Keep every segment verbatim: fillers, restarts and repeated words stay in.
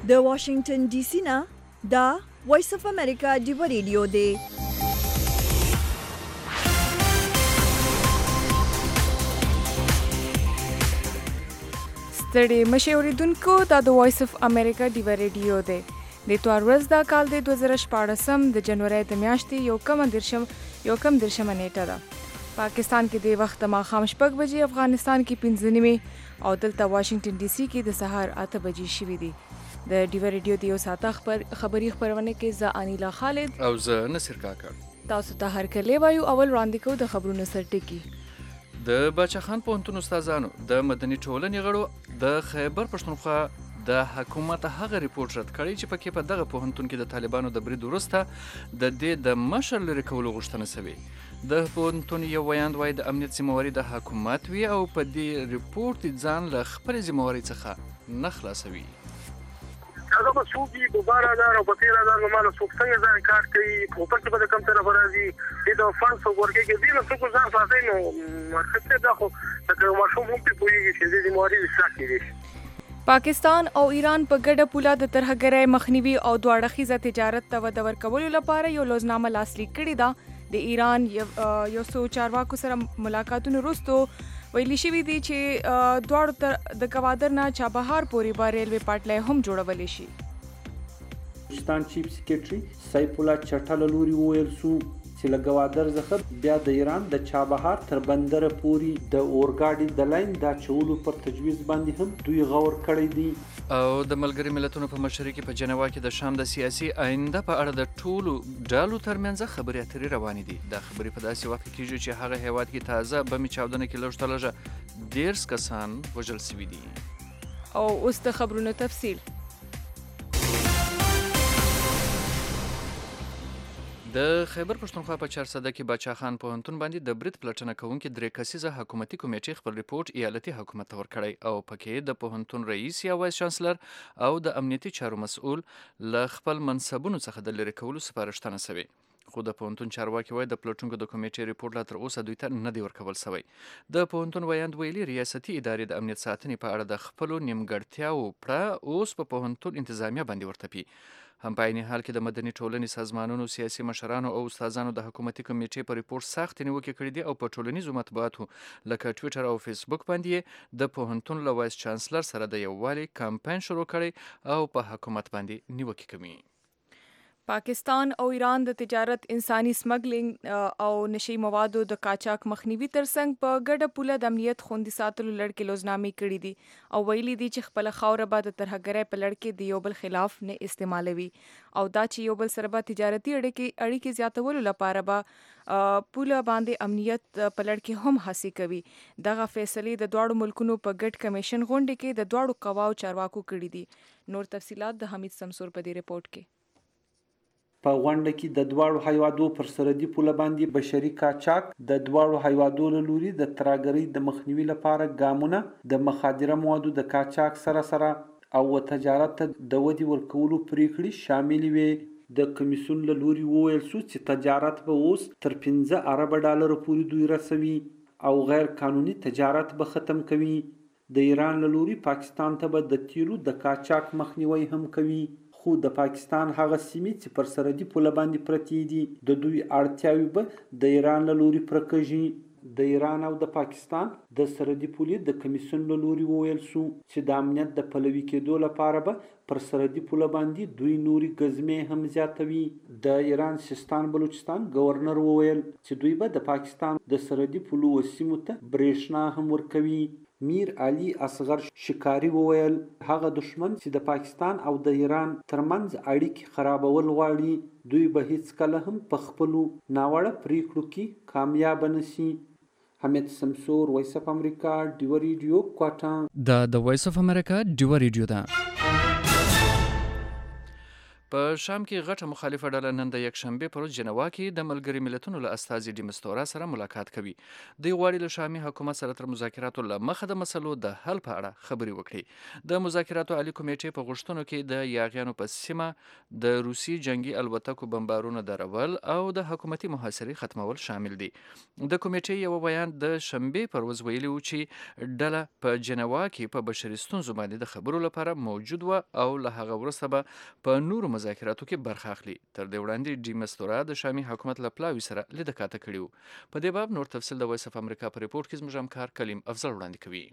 د واشنگټن ډي سي نه دا وایس اف امریکا ډیو ریډیو دی. ستړي مشه اوریدونکو دا د وایس اف امریکا ډیو ریډیو دی. د اتوار ورځ دا کال د دوه زره شپاړسم د جنوري د میاشتې یو کم درشم یو کم درشم نیټه ده. پاکستان کې د وخت ماښام شپږ بجې، افغانستان کې پنځه نیمې او دلته واشنگټن ډي سي کې د سهار اته بجې شوي دي. د ډیو ریډیو د یو ساعته خبر خبري خبرونه کې زه انیلا خالد او زه نصر کاکړ تاسو ته هر کله وایو. اول وړاندې کوو د خبرونو سرټکی. د باچا خان پوهنتون استادانو د مدني ټولنې غړو د خیبر پښتونخوا د حکومت هغه ریپورت رد کړی چې پکې په دغه پوهنتون کې د طالبانو د برید وروسته د دې د مشر لرې کولو غوښتنه شوې. د پوهنتون یو ویاند وایي د امنیت ذمهواري د حکومت وي او په دې ریپورت ځان له خپلې ذمهوارۍ څخه نه خلاصوي. هغه به څوک وي په بار هزار او په تېر هزار نو ماله څوک څنګه ځان کار کوي، ټوپک به د کوم طرفه راځي، دې د فنډ څوک ورکوي کې دې نه څوک ځان ساتي. نو مرکز دا خو لکه یو ماشوم هم پرې پوهېږي چې دې ذمهواري اصلاح کړي. پاکستان او ایران په ګډه پوله د ترهګرۍ مخنیوي او دواړه اړخیزه تجارت ته وده ورکولو لپاره یو لوزنامه لاسلیک کړې ده. د ایران یو څو چارواکو سره ملاقاتونو وروسته ویلي شوي دي چې دواړو تر د ګوادر نه چابهار پورې به ریلوې پټلۍ هم جوړولی شي. پاکستان چیف سیکریټري سیف الله چټه له لوري وویل سو چې له ګوادر څخه بیا د ایران د چابهار تر بندره پورې د اورګاډي د لاین د اچولو پر تجویز باندې هم دوی غور کړی دی. او د ملګري ملتونو په مشرۍ کې په جنیوا کې د شام د سیاسي آینده په اړه د ټولو ډلو ترمنځ خبرې اترې روانې دي. دا خبرې په داسې وخت کې کېږي چې هغه هیواد کې تازه بمي چاودنه کې لږ تر لږه ډېر کسان وژل شوي دي. او اوس د خبرونو تفصیل. د خیبر پښتونخوا په چارسده کې باچا خان پوهنتون باندې د برید پلټنه کوونکې درې کسیزه حکومتي کمیټې خپل ریپورت ایالتي حکومت ته ورکړی او پکې د پوهنتون رئیس یا وایس چانسلر او د امنیتي چارو مسؤل له خپل منصبونو څخه د لرې کولو سپارښتنه شوې. خو د پوهنتون چارواکي وایي د پلټونکو د کمیټې ریپورت لا تر اوسه دوی ته نه دی ورکول شوی. د پوهنتون ویاند ویلي ریاستي ادارې د امنیت ساتنې په اړه د خپلو نیمګړتیاوو پړه اوس په پوهنتون انتظامیه باندې ورتپي. هم په عین حال کې د مدني ټولنې سازمانونو، سیاسي مشرانو او استادانو د حکومتي کمیټې په ریپورت سخت نیوکې کړې دي او په ټولنیزو مطبوعاتو لکه ټویټر او فیسبوک باندې د پوهنتون له وایس چانسلر سره د یووالي کمپاین شروع کړی او په حکومت باندې نیوکې کوي. پاکستان او ایران د تجارت، انساني سمګلینګ او نشي موادو د قاچاق مخنیوي ترڅنګ په ګډه پوله د امنیت خوندي ساتلو لړ کې لوزنامې کړي دي او ویلي دي چې خپل خاوره به د ترهګرۍ په لړ کې د یو بل خلاف نه استعمالوي او دا چې یو بل سره به تجارتي اړیکې اړیکې زیاتولو لپاره به پوله باندې امنیت په لړ کې هم هڅې کوي. دغه فیصلې د دواړو ملکونو په ګډ کمیشن غونډې کې د دواړو قواو چارواکو کړي دي. نور تفصيلات د حمید سمسور په دې ریپورت کې. په غونډه کې د دواړو هیوادو پر سرحدي پوله باندې بشري قاچاق د دواړو هیوادو له لوري د ترهګرۍ د مخنیوي لپاره ګامونه د مخدره موادو د قاچاق سره سره او تجارت ته د ودې ورکولو پریکړې شامل وي. د کمیسیون له لوري وویل شو چې تجارت به اوس تر پنځه ارب ډالر پورې دوی رسوي او غیر قانوني تجارت به ختم کوي. د ایران له لوري پاکستان ته به د تیلو د قاچاق مخنیوي هم کوي. خو د پاکستان هغه سیمې چې پر سرحدي پوله باندې پرتې دي د دوی اړتیاوې به د ایران له لوري پوره کېږي. د ایران او د پاکستان د سرحدي پولې د کمیسیون له لوري وویل شو چې د امنیت د پلوي کېدو لپاره به پر سرحدي پوله باندې دوی نوري ګزمې هم زیاتوي. د ایران سیستان بلوچستان گورنر وویل چې دوی به د پاکستان د سرحدي پولو سیمو ته برېښنا هم ورکوي. میر علي اصغر شکاری وویل هغه دشمن چې د پاکستان او د ایران ترمنځ اړیکې خرابول غواړي دوی به هیڅ کله هم په خپلو ناوړه پریکړو کې کامیاب نشي. حمید سمسور، وایس اف امریکا ډیو ریډیو، کوټا. دا د وایس اف امریکا ډیو ریډیو ده. په شام کې غټه مخالفه ډله نن د یکشنبه پر ورځ جنوا کې د ملګري ملتونو له استازي ډیمستورا سره ملاقات کوي. دوی غواړي له شامي حکومت سره تر مذاکراتو له مخه د مسلو د حل په اړه خبرې وکړي. د مذاکراتو عالی کمیټې په غوښتنو کې د یاغیانو په سیمه د روسي جنگي الوتکو بمبارونو درول او د حکومتي محاصرې ختمول شامل دي. د کمیټې یو بیان د شنبه پر ورځ ویلي و چې ډله په جنوا کې په بشري ستونزو باندې د خبرو لپاره موجود و او له هغه وروسته به په نورو مذاکراتو کې برخه اخلي. تر دې وړاندې ډیمستورا د شامي حکومت له پلاوي سره لیده کاته کړي وو. په دې باب نور تفصیل د وایس اف امریکا په ریپورت کې زموږ همکار کلیم افضل وړاندې کوي.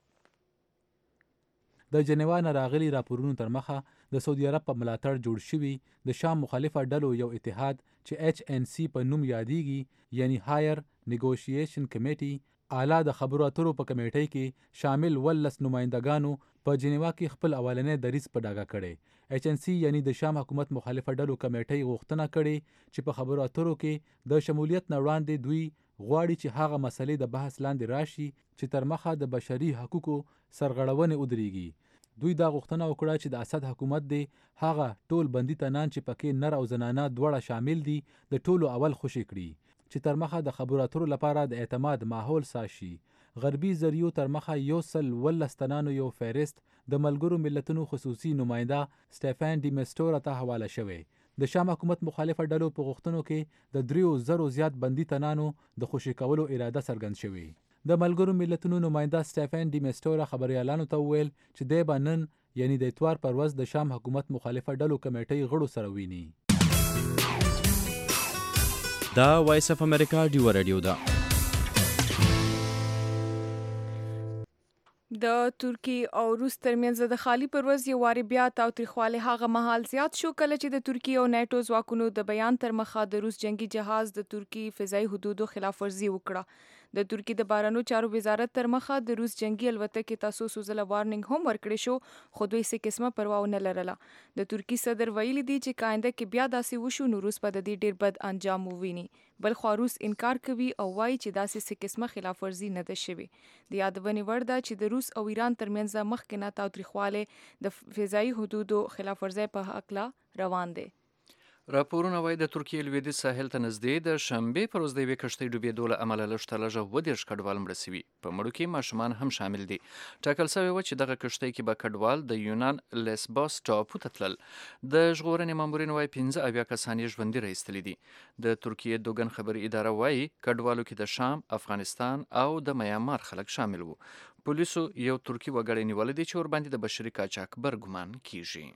د جنیوا نه راغلي راپورونو تر مخه د سعودي عرب په ملاتړ جوړ شوي د شام مخالفه ډلو یو اتحاد چې ایچ ان سی په نوم یادېږي یعنی هایر نیګوشیشن کمیټي اعلی د خبرو اترو په کمیټۍ کې شامل ولس نمایندګانو په جنیوا کې خپل اولنې دریځ په ډاګه کړی. ایچ ان سی یعنی د شام حکومت مخالفه ډلو کمیټۍ غوښتنه کړې چې په خبرو اترو کې د شمولیت نه وړاندې دوی غواړي چې هغه مسلې د بحث لاندې راشي چې تر مخه د بشري حقوقو سرغړونې ودرېږي. دوی دا غوښتنه وکړه چې د اسد حکومت دی هغه ټول بندي تنان چې پکې نر او زنانه دواړه شامل دي د ټولو اول خوشي کړي چې تر مخه د خبرو اترو لپاره د اعتماد ماحول ساشي. غربي ذریعو تر مخه یو سل ولس تنانو یو فهرست د ملګرو ملتونو خصوصي نماینده سټیفن ډیمستورا ته حواله شوی. د شام حکومت مخالفه ډلو په غوښتنو کې د دریو زرو زیات بندي تنانو د خوشي کولو اراده څرګند شوی. د ملګرو ملتونو نماینده سټیفن ډیمستورا خبريالانو ته وویل چې دی به نن یعنی د اتوار پر ورځ د شام حکومت مخالفه ډلو کمیټۍ غړو سره ویني. دا وایس اف امریکا ډیو رادیو ده. د ترکی او روس ترمنځ د خالی پرواز یو واری بیا تاوتریخوالی هغه مهال زیات شو کله چې د ترکی او نیټو ځواکونو د بیان تر مخه د روس جنگي جهاز د ترکی فضایي حدودو خلاف ورزي وکړه. د ترکی د بارانو چارو وزارت تر مخه د روس جنگي الوتکې تاسو سوزله وارننګ هم ورکړی شو خو دوی څه قسمه پروا نه لرله. د ترکی صدر ویلي دی چې کاینده کې بیا داسې وشو نو روس به د دې ډیر بد انجام وویني. بل خو روس انکار کوي او وایي چې داسې څه قسمه خلاف ورزي نه ده شوې. د یادونې وړ ده چې د روس او ایران ترمنځ مخکې نه تاوتریخوالی د فضایي حدودو خلاف ورزي په حق روان دی. راپورونه وایي د ترکیې لویدیځ ساحل ته نږدې د شنبې پر ورځ د یوې کښتۍ ډوبېدو له امله لږ تر لږه اووه دېرش کډوال مړه سوي. په مړو کې ماشومان هم شامل دي. ټاکل سوې وه چې دغه کښتۍ کې به کډوال د یونان لیسبوس ټاپو ته تلل. د ژغورنې مامورین وایي پنځه اویا کسان یې ژوندي را ایستلي دي. د ترکیې دوګن خبري اداره وایي کډوالو کې د شام، افغانستان او د میانمار خلک شامل وو. پولیسو یو ترکي وګړی نیولی دی چې ورباندې د بشري قاچاقبر ګمان کیږي.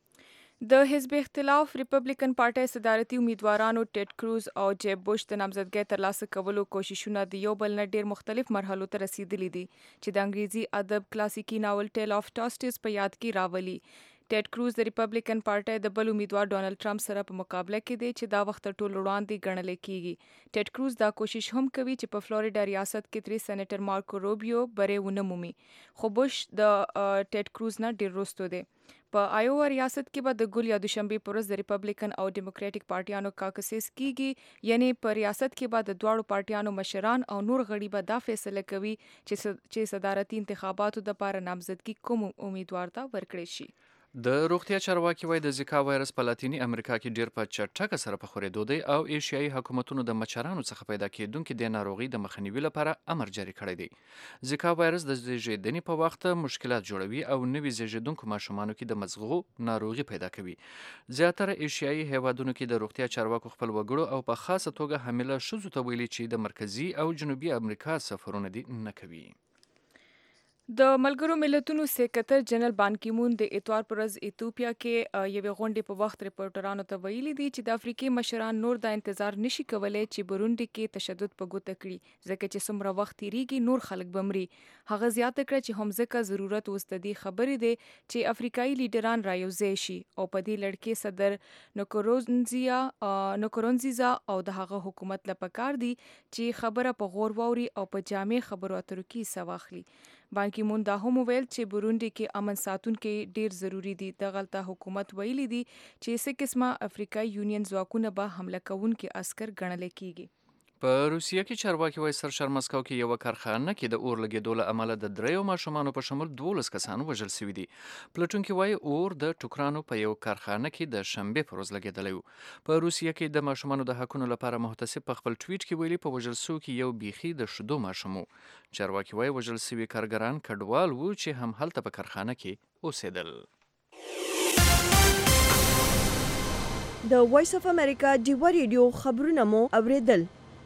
د حزب اختلاف ریپبلیکن پارټۍ صدارتي امیدوارانو ټیډ کروز او جیب بوش د نامزدګۍ ترلاسه کولو کوششونه د یو بل نه ډیر مختلف مرحلو ته رسیدلي دي چې د انګریزي ادب کلاسیکي ناول ټیل آف ټاسټس په یاد کې راولي. ټیډ کروز د ریپبلیکن پارټۍ د بل امیدوار ډونالد ټرمپ سره په مقابله کې دی چې دا وخت ټول وړاندې ګڼل کیږي. ټیډ کروز دا کوشش هم کوي چې په فلوریډا ریاست کې تری سېنیټر مارکو روبیو بری ونه مومي خو بوش د ټیډ کروز نه ډیر وروسته دی. په آیووا ریاست کې به د ګل یا دوشنبې پر ورځ د ریپبلیکن او ډیموکراټیک پارټیانو کاکسیس کیږي یعنی په ریاست کې به د دواړو پارټیانو مشران او نور غړي به دا فیصله کوي چې چې صدارتي انتخاباتو لپاره نامزدګي کوم امیدوار ته ورکړي شي. د روغتیا چارواکي وایي د زیکا وایرس په لاتینی امریکا کې ډیر په چټکه سره په خورېدو دی او ایشیایي حکومتونو د مچرانو څخه پیدا کېدونکې د ناروغي د مخنیوي لپاره امر جاري کړی دی. زیکا وایرس د زیږیدنې په وخت مشکلات جوړوي او نوي زیږیدونکو ماشومانو کې د مزغو ناروغي پیدا کوي. زیاتره ایشیایي هیوادونو کې د روغتیا چارواکو خپل وګړو او په خاصه توګه حامله ښځو ته ویلي چې د مرکزي او جنوبي امریکا سفرونه دي نه کوي. د ملګرو ملتونو سکرټر جنرال بان کی مون د اتوار پر ورځ ایتوپیا کې یوې غونډې په وخت ریپورټرانو ته ویلي دي چې د افریقي مشران نور د انتظار نشي کولای چې بورونډي کې تشدد په ګوته کړي ځکه چې څومره وخت تیریږي نور خلک بمري. هغه زیاته کړه چې هم ځکه ضرورت اوس د دې خبرې دی چې افریقایي لیډران رايوځای شي او په دې لړ کې صدر نکورونزیا نکورونزیزا او د هغه حکومت لپاره دي چې خبره په غور واوري او په جامع خبرو اترو کې سواخلي. بان کی مون دا هم ویل چې بورونډي کې امن ساتونکي ډیر ضروری دي. دغلطه حکومت ویلي دي چې څه قسمه افریقای یونین ځواکونه به حمله کوونکي عسكر ګڼل کیږي. په روسیه کې چارواکي وایي سرشار مسکو کې یوه کارخانه کې د اور لګېدو له امله د دریو ماشومانو په شمول دولس کسان وژل شوي دي. پلټونکي وایي اور د ټوکرانو په یو کارخانه کې د شنبې په ورځ لګېدلی و. په روسیه کې د ماشومانو د حقونو لپاره محتسب په خپل ټویټ کې ویلي په وژل شوو کې یو بیخي د شیدو ماشوم و. چارواکي وایي وژل شوي کارګران کډوال وو چې هم هلته په کارخانه کې اوسېدل. د وایس اف امریکا ډیوا ریډیو خبرونه مو اوریدل.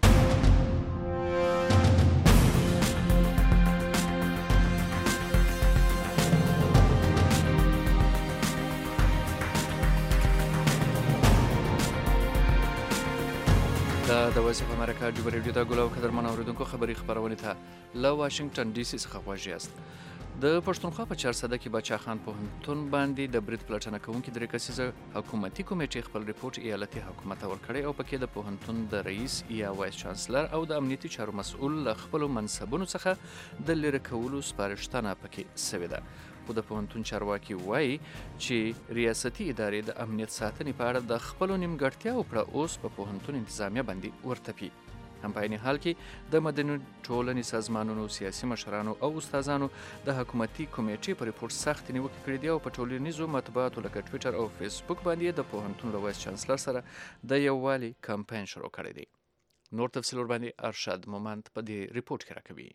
دا د وایس اف امریکا ډیوا ریډیو د ګلو قدرمن اوریدونکو خبري خبرونه ته له واشنگټن ډي سي څخه غواړي یاست. د پښتونخوا په چارسده کې باچا خان پوهنتون باندې د برید پلټنه کوونکي درې کسیزه حکومتي کمیټې خپل ریپورت ایالتي حکومت ته ورکړی او پکې د پوهنتون د رئیس یا وایس چانسلر او د امنیتي چارو مسؤل له خپلو منصبونو څخه د لرې کولو سپارښتنه پکې سوې ده. خو د پوهنتون چارواکي وایي چې ریاستي ادارې د امنیت ساتنې په اړه د خپلو نیمګړتیاوو په اوس په پوهنتون انتظامیه باندې ورتپي. هم په عین حال کې د مدني ټولنې سازمانونو، سیاسي مشرانو او استادانو د حکومتي کمیټې په ریپورت سخت نیوکې کړې دي او په ټولنیزو مطبوعاتو لکه ټویټر او فیسبوک باندې د پوهنتون له وایس چانسلر سره د یووالي کمپاین شروع کړی دی. نور تفصیل ورباندې ارشاد مومند په دې ریپورت کې راکوي.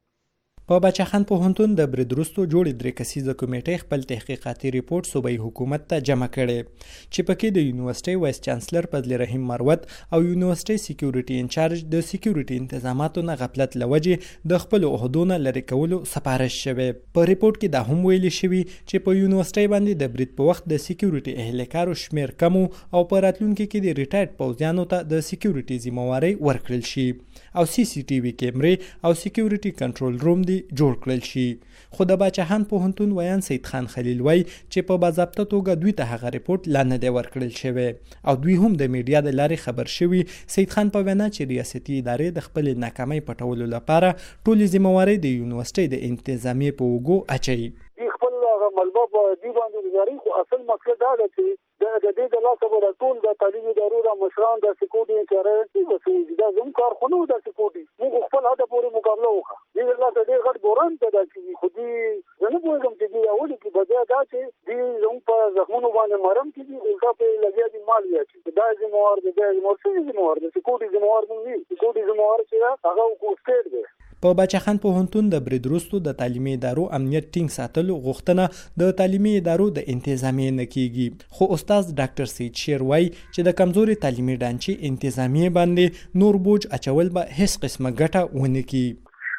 په باچا خان پوهنتون د برید وروسته جوړې درې کسیزه کمیټې خپل تحقیقاتي ریپورت صوبایي حکومت ته جمع کړی چې پکې د یونیورسيټي وایس چانسلر فضل رحیم مروت او یونیورسيټي سکیورټي انچارج د سکیورټي انتظاماتو نه غفلت لوجې د خپل عہدونو لرې کولو سپارښت شوی. په ریپورت کې دا هم ویل شوی چې په یونیورسيټي باندې د برید په وخت د سکیورټي اهلکارو شمیر کم او په راتلونکي کې د ریټایرډ پوځیانو ته د سکیورټي ذمہواری ورکړل شي او سی سی ټي وي کیمرې او سکیورټي کنټرول روم جوړ کړل شي. خو د باچا خان پوهنتون ویان سید خان خلیل وای چې په باضابطه توګه دوی ته هغه ریپورت لا نه دی ورکړل شوی او دوی هم د میډیا د لارې خبر شوي. سید خان په وینا چې ریاستي ادارې د خپل ناکامۍ پټولو لپاره ټولې ذمہواری د یونیورسيټي د انتظامیې په اوږو اچوي. خپل ملبه په دی باندې گزاري خو اصل مقصد دا دی چې د دې د لاسه به ټول د تعلیمي ادارو د مشران د سکیورټي انچارج وسوي دا زموږ کار خو نه د سکیورټي موږ خپل هدف پورې مقابله وکړو. دې لاسه ډېر غټ بوران پیدا کیږي خو دې زه نه پوهېږم چې دې اول کې بجا دا چې دې زموږ په زخمونو باندې مرم کېږي الټا په لګیا دي مال یې دا ذمہوار دی دا ذمہوار دی سکیورټي ذمہوار نه سکیورټي ذمہوار چې هغه کوسټ دی. په باچا خان پوهنتون د برید وروسته د تعلیمي ادارو امنیت ټینګ ساتلو غوښتنه د تعلیمي ادارو د انتظامیې نه کیږي. خو استاد ډاکټر سید شیر وای چې د کمزوري تعلیمي ډانچې انتظامیې باندې نور بوج اچول به هیڅ قسمه ګټه ونه کړي.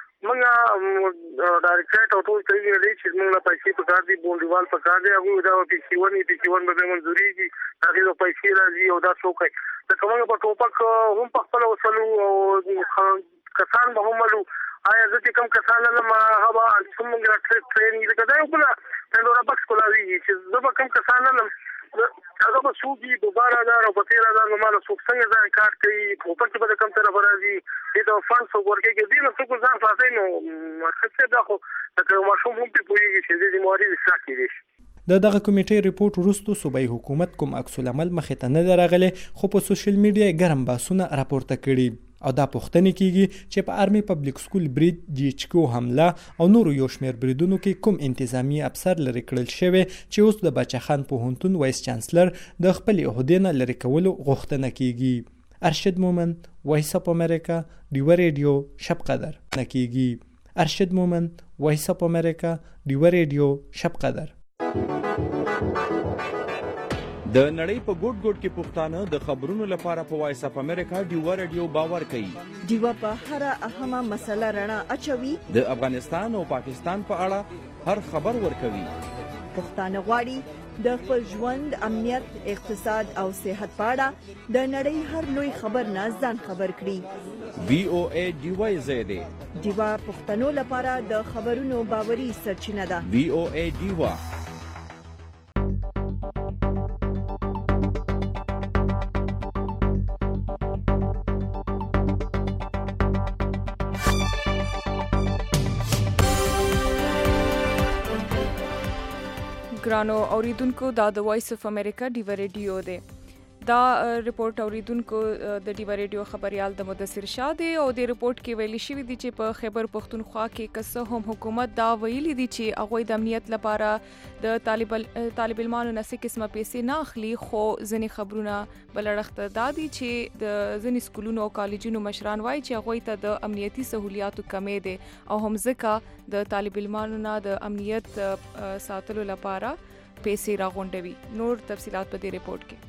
موږ ډایرکټ او ټول ته یې لري چې موږ پیسې په کار دي بونډوال په کار دی هغه دا په سیونی په سیون به منځوريږي هغه د پیسې راځي او دا څوک د کومه په ټوپک هم په خپل وسلو او کسان به هم ملو آیا زه چې کوم کسان نه ما هغه څومره ټرین یې کړای او بل پندورا بکس کولاوي چې زه به کوم کسان نه هغه به سوګي دوباره دا او په تیر دا نو مال څوک څنګه ځان کار کوي په پټ په کوم طرف راځي دې فانډ څو ورکه کې دي نو څوک ځان فاصله نو څه دا خو دا ماشوم هم په پوریږي چې دې موري ساکي دي. د دغه کمیټې ریپورت وروسته صوبایي حکومت کوم عکس العمل مخې ته نه درغلی خو په سوشل میډیا ګرم باسونه راپورته کړي او دا پوښتنه کیږي چې په آرمي پبلک سکول برید جی ایچ کیو حمله او نورو یو شمېر بریدونو کې کوم انتظامی افسر لرې کړل شوی چې اوس د باچا خان پوهنتون وایس چانسلر د خپلې عهدې نه لرې کولو غوښتنه کیږي. ارشد مومند، وایس اف امریکا، ډیوا ریډیو، شب قدر نه کیږي. ارشد مومند، وایس اف امریکا، ډیوا ریډیو، شب قدر. د نړۍ په ګوټ ګوټ کې پښتانه د خبرونو لپاره په وایس اف امریکا ډیوا ریډیو باور کوي. ډیوا په هر اهمه مسله رڼا اچوي. د افغانستان او پاکستان په اړه هر خبر ورکوي. پښتانه غواړي د خپل ژوند، امنیت، اقتصاد او صحت په اړه د نړۍ هر لوی خبر نه ځان خبر کړي. وی او ای ډیوا زیاده ډیوا پښتنو لپاره د خبرونو باوري سرچینه ده. وی او ای ډیوا. ګرانو اوریدونکو دا د وایس اف امریکا ډیوا ریډیو دی. دا ریپورت اوریدونکو د ډیوا ریډیو خبريال د مدثر شاه دی او د ریپورت کې ویلي شوی دی چې په خیبر پختونخوا کې کسه هم حکومت دا ویلي دی چې هغه د امنیت لپاره د طالب طالب علمانو نه څه قسمه پیسې نه اخلي، خو ځینې خبرونه بلړښت دا دي چې د ځینې سکولونو او کالجونو مشران وایي چې هغوی ته د امنیتي سہولیاتو کمی دی او هم ځکه د طالب علمانو نه د امنیت ساتلو لپاره پیسې راغونډوي. نور تفصيلات په دې ریپورت کې.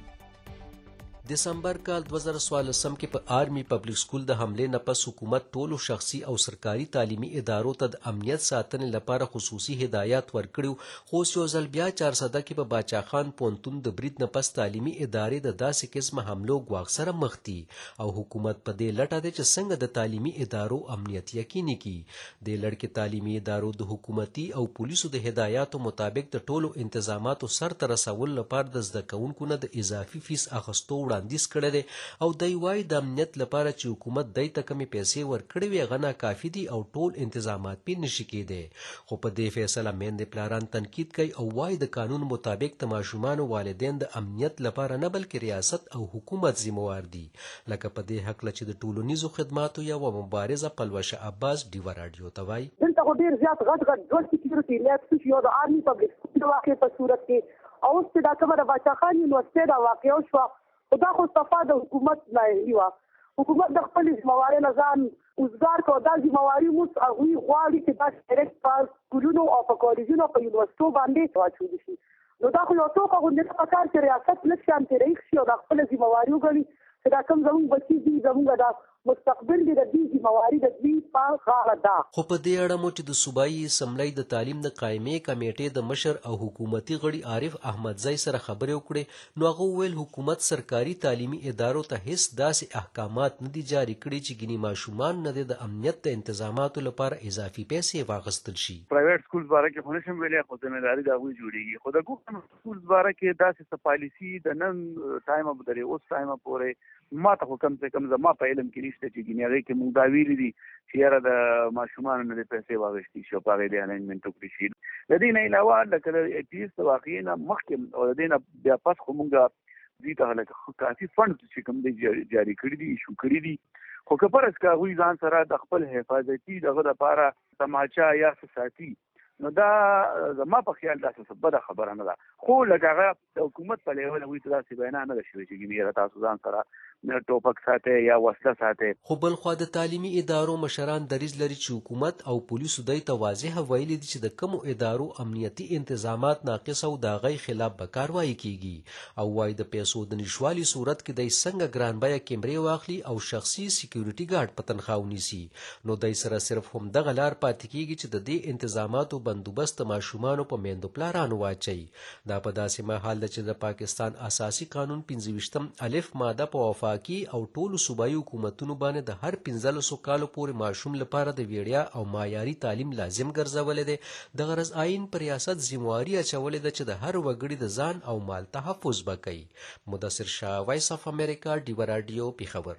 دسمبر کال دوه زره څوارلسم کې په آرمي پبلک سکول د حملې نه پس حکومت ټولو شخصي او سرکاري تعلیمي ادارو ته د امنیت ساتنې لپاره خصوصي هدایات ورکړي، خو یو ځل بیا چارسده کې په باچا خان پوهنتون د برید نه پس تعلیمي ادارې د داسې قسمه حملو ګواښ سره مخ دي او حکومت په دې لټه دی چې څنګه د تعلیمي ادارو امنیت یقیني کړي. د لړ کې تعلیمي ادارو د حکومتي او پولیسو د هدایاتو مطابق د ټولو انتظاماتو سرته رسولو لپاره د زده کوونکو نه د اضافي فیس اخیستو وړاندیز کړی دی او دی وایي د امنیت لپاره چې حکومت دی ته کمې پیسې ورکړې وي هغه ناکافي دي او ټول انتظامات پې نشي کېدی. خو په دې فیصله میندې پلاران تنقید کوي او وایي د قانون مطابق د ماشومانو والدین د امنیت لپاره نه بلکې ریاست او حکومت ذمہوار دي. لکه په دې هکله چې د ټولنیزو خدماتو یوه مبارزه پلوشه عباس ډیوا راډیو ته وایي دلته خو ډېر زیات غټ غټ ډول سکیورټي لیبس چې یو د آرمي پبلک سکول د واقع په صورت کې او اوس چې دا کومه د باچا خان یونیورسټۍ دا واقع شوه خو دا خو صفا د حکومت نااهلي وه. حکومت د خپلې ذمهوارۍ نه ځان اوزګار کړ. دا ذمهواري موږ هغوی غواړي چې دا ډایرکټ په سکولونو او په کالجونو په یونیورسټو باندې واچولی شي. نو دا خو یو ټوکه غوندې نه پکار چې ریاست لږ شان ترې ایښ شي او دا خپله ذمهواري وګڼي چې دا کوم زموږ بچي دي زموږ دا مستقبل دی د دې ذمہواري د دوی په غاړه ده. خو په دې اړه مو چې د صوبایي اسمبلۍ د تعلیم د قائمې کمیټې د مشر او حکومتي غړي عارف احمدزی سره خبرې وکړې نو هغه وویل حکومت سرکاري تعلیمي ادارو ته هیڅ داسې احکامات نه دي جاري کړي چې ګینې ماشومان نه د امنیت د انتظاماتو لپاره اضافي پیسې واخیستل شي. پرایویټ سکول باره کې خو نشم ویلی خو ذمهداري د هغوی جوړېږي خو د ګورنمنټ سکول باره کې داسې څه پالیسي د نن ټایمه درې اوس ټایمه پورې ما ته خو کم سے کم زما په علم کې نشته چې ګینې هغې کې موږ دا ویلي دي چې یاره د ماشومانو نه د پیسې واخیستي شي او په هغې د الاینمنټ وکړي شي. د دې نه علاوه لکه د ایټیز د واقعې نه مخکې او د دې نه بیا پس خو موږ دوی ته لکه کافي فنډ چې کوم دی جاري کړي دي ایشو کړي دي خو که فرض که هغوی ځان سره د خپل حفاظتي دغه دپاره تماچا یا څه ساتي نو دا زما په خیال داسې څه بده خبره نه ده. خو لکه هغه د حکومت په لیول هغوی ته داسې بینا نه ده شوې چې ګینې یاره تاسو ځان سره ټوپک ساتي یا وسله ساتي. خو بل خوا د تعلیمي ادارو مشران دریځ لري چې حکومت او پولیسو دوی ته واضح ویلي دي چې د کومو ادارو امنیتي انتظامات ناقص او د هغې خلاف به کاروایي کیږي او وایي د پیسو د نشوالي صورت کې دی څنګه ګران بیه کیمرې واخلي او شخصي سکیورټي ګارډ په تنخوا ونیسي. نو دی سره صرف همدغه لار پاتې کیږي چې د دې انتظاماتو بندوبست ماشومانو په میندو پلارانو واچوي. دا په داسې مهال ده چې د پاکستان اساسي قانون پنځه ویشتم الف ماده په وفاقي او ټولو صوبایي حکومتونو باندې د هر پنځلسو کالو پورې ماشوم لپاره د ویړیا او معیاري تعلیم لازم ګرځولی دی. د غرض آئین پر ریاست ذمہواري اچولې ده چې د هر وګړي د ځان او مال تحفظ به کوي. مدثر شاه، وایس اف امریکا، ډیوا راډیو، پیښور.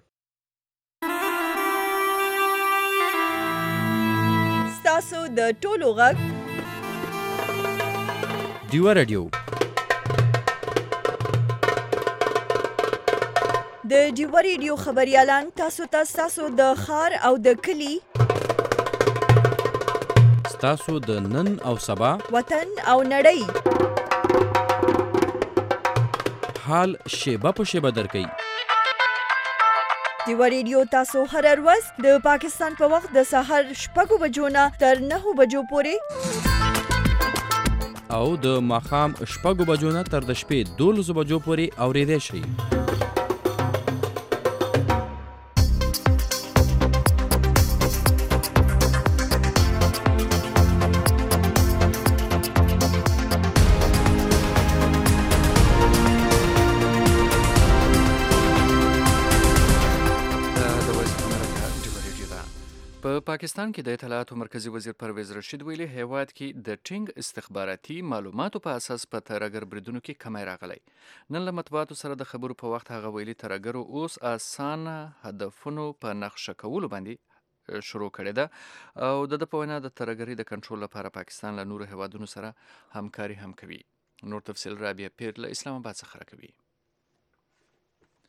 ستاسو د ټولو غږ ډیوا راډیو. د ډیوا ریډیو خبريالان تاسو ته تاسو د خار او د کلی تاسو د نن او سبا وطن او نړۍ حال شیبه په شیبه درکې. ډیوا ریډیو تاسو هر ورځ د پاکستان په وخت د سهار شپږو بجو نه تر نهو بجو پورې او د ماښام شپږو بجو نه تر د شپې دولسو بجو پورې اورېدی شئ. پاکستان کې د اطلاعاتو مرکزی وزیر پرویز رشید ویلي هیواد کې د ټینګ استخباراتي معلوماتو په اساس په ترهګر بریدونو کې کمی راغلی. نن له مطبوعاتو سره د خبرو په وخت هغه ویلي ترهګرو اوس اسانه هدفونو په نقشه کولو باندې شروع کړې ده او د ده په وینا د ترهګرۍ د کنټرول لپاره پاکستان له نورو هیوادونو سره همکاري هم کوي. نور تفصیل رابعه پیر له اسلام آباد څخه راکوي.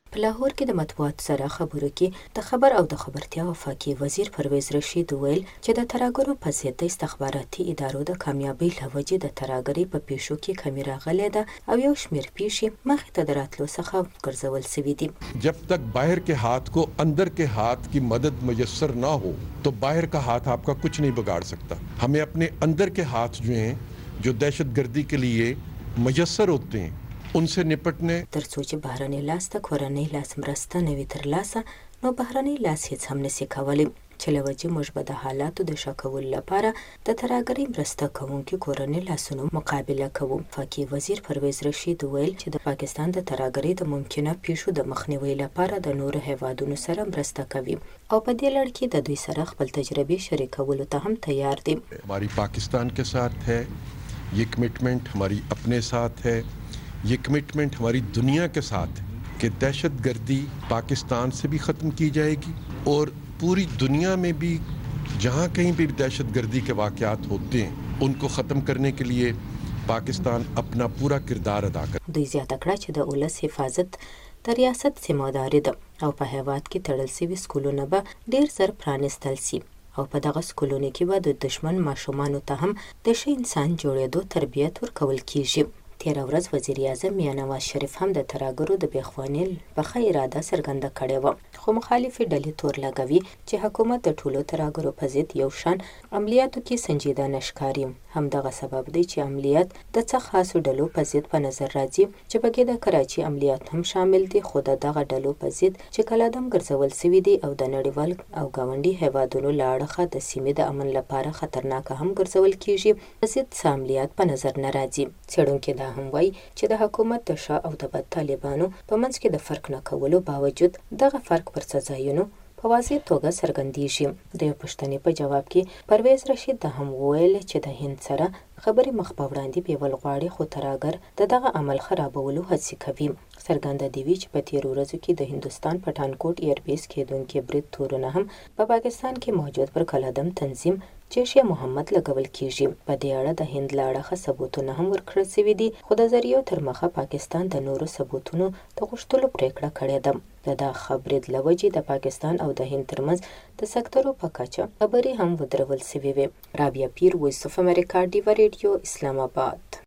په لاهور کې د مطبوعات سره خبرو کې د خبر او د خبرتیا وفاقي وزیر پرویز رشید ویل چې د ترهګرو په ضد د استخباراتي ادارو د کامیابی لوجې د ترهګرۍ په پیښو کې کمی راغلې ده او یو شمېر پیښې مخې ته د راتلو څخه ګرځول شوي دي. जब तक बाहर के हाथ को अंदर के हाथ की मदद मुयस्सर ना हो तो बाहर का हाथ आपका कुछ नहीं बिगाड़ सकता. हमें अपने अंदर के हाथ जो हैं जो दहशतगर्दी के लिए मुयस्सर होते हैं उनसे निपटने ترڅو چې بهرنی لاس ته کورنۍ لاس مرسته نه وي ترلاسه نو بهرنی لاس هیڅ هم نشي کولی چې له وجې موږ به د حالاتو د ښه کولو لپاره د ترهګرۍ مرسته کوونکي کورنۍ لاسونو مقابله کوو. وفاقي وزیر پرویز رشید ویل چې د پاکستان د ترهګرۍ د ممکنه پیښو د مخنیوي لپاره د نورو هیوادونو سره مرسته کوي او په دې لړ کې د دوی سره خپل تجربې شریکولو ته هم تیار دي. हमारी पाकिस्तान के साथ है ये कमिटमेंट, हमारी अपने साथ है ये कमिटमेंट, हमारी दुनिया के साथ कि दहशतगर्दी पाकिस्तान से भी ख़त्म की जाएगी और पूरी दुनिया में भी जहाँ कहीं भी दहशतगर्दी के वाक़यात होते हैं उनको ख़त्म करने के लिए पाकिस्तान अपना पूरा किरदार अदा करे. دوی زیاته کړه چې د ولس حفاظت د ریاست ذمہداري ده او په هیواد کې تړل شوي سکولونه به ډېر زر پرانیستل شي او په دغه سکولونو کې به د دشمن ماشومانو ته هم د ښه انسان جوړېدو تربیت ورکول کیږي. تیره ورځ وزیر اعظم میاں نواز شریف هم د ترهګرو د بېخوانۍ په ښه اراده څرګنده کړې وه خو مخالفې ډلې تور لګوي چې حکومت د ټولو ترهګرو په ضد یو شان عملیاتو کې سنجیده نه ښکاري. همدغه سبب دی چې عملیات د څه خاصو ډلو په ضد په نظر راځي چې پکې د کراچي عملیات هم شامل دي خو د دغه ډلو په ضد چې کله دم ګرځول سوي دي او د نړیوال او ګاونډي هیوادونو له اړخه د سیمې د امن لپاره خطرناکه هم ګرځول کیږي په ضد څه عملیات په نظر نه راځي. څېړونکي دا هم وایي چې د حکومت د شاه او د بد طالبانو په منځ کې د فرق نه کولو باوجود دغه فرق پر څه ځایونو په واضح توګه څرګندېږي. د یو پوښتنې په جواب کې پرویز رشید دا هم وویل چې د هند سره خبرې مخ په وړاندې بیول غواړي خو ترهګر د دغه عمل خرابولو هڅې کوي. څرګنده دی چې په تیرو ورځو کې د هندوستان پټانکوټ ایربیس کېدونکي برید تورونه هم په پاکستان کې موجود پر کلادم تنظیم جیش محمد لګول کیږي. په دې اړه د هند له اړخه ثبوتونه هم ورکړل شوي دي خو د ذریعو تر مخه پاکستان د نورو ثبوتونو د غوښتلو پریکړه کړې ده. د دغه برید له وجې د پاکستان او د هند ترمنځ د سکتورو په کچه خبرې هم ودرول شوې وې. رابعه پیر، وایس اف امریکا، ډیوا ریډیو، اسلام آباد.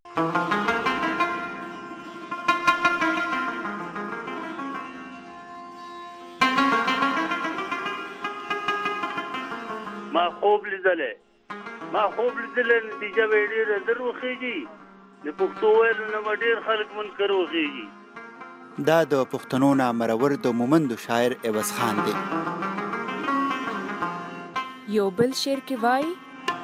ما خوب لیدلې ما خوب لیدلې نتیجه به ډېره در وخېږي د پښتو ویلو نه به ډېر خلک منکر وخېږي. دا د پښتنو نه مرور د مومندو شاعر عوض خان دی. یو بل شعر کې وایي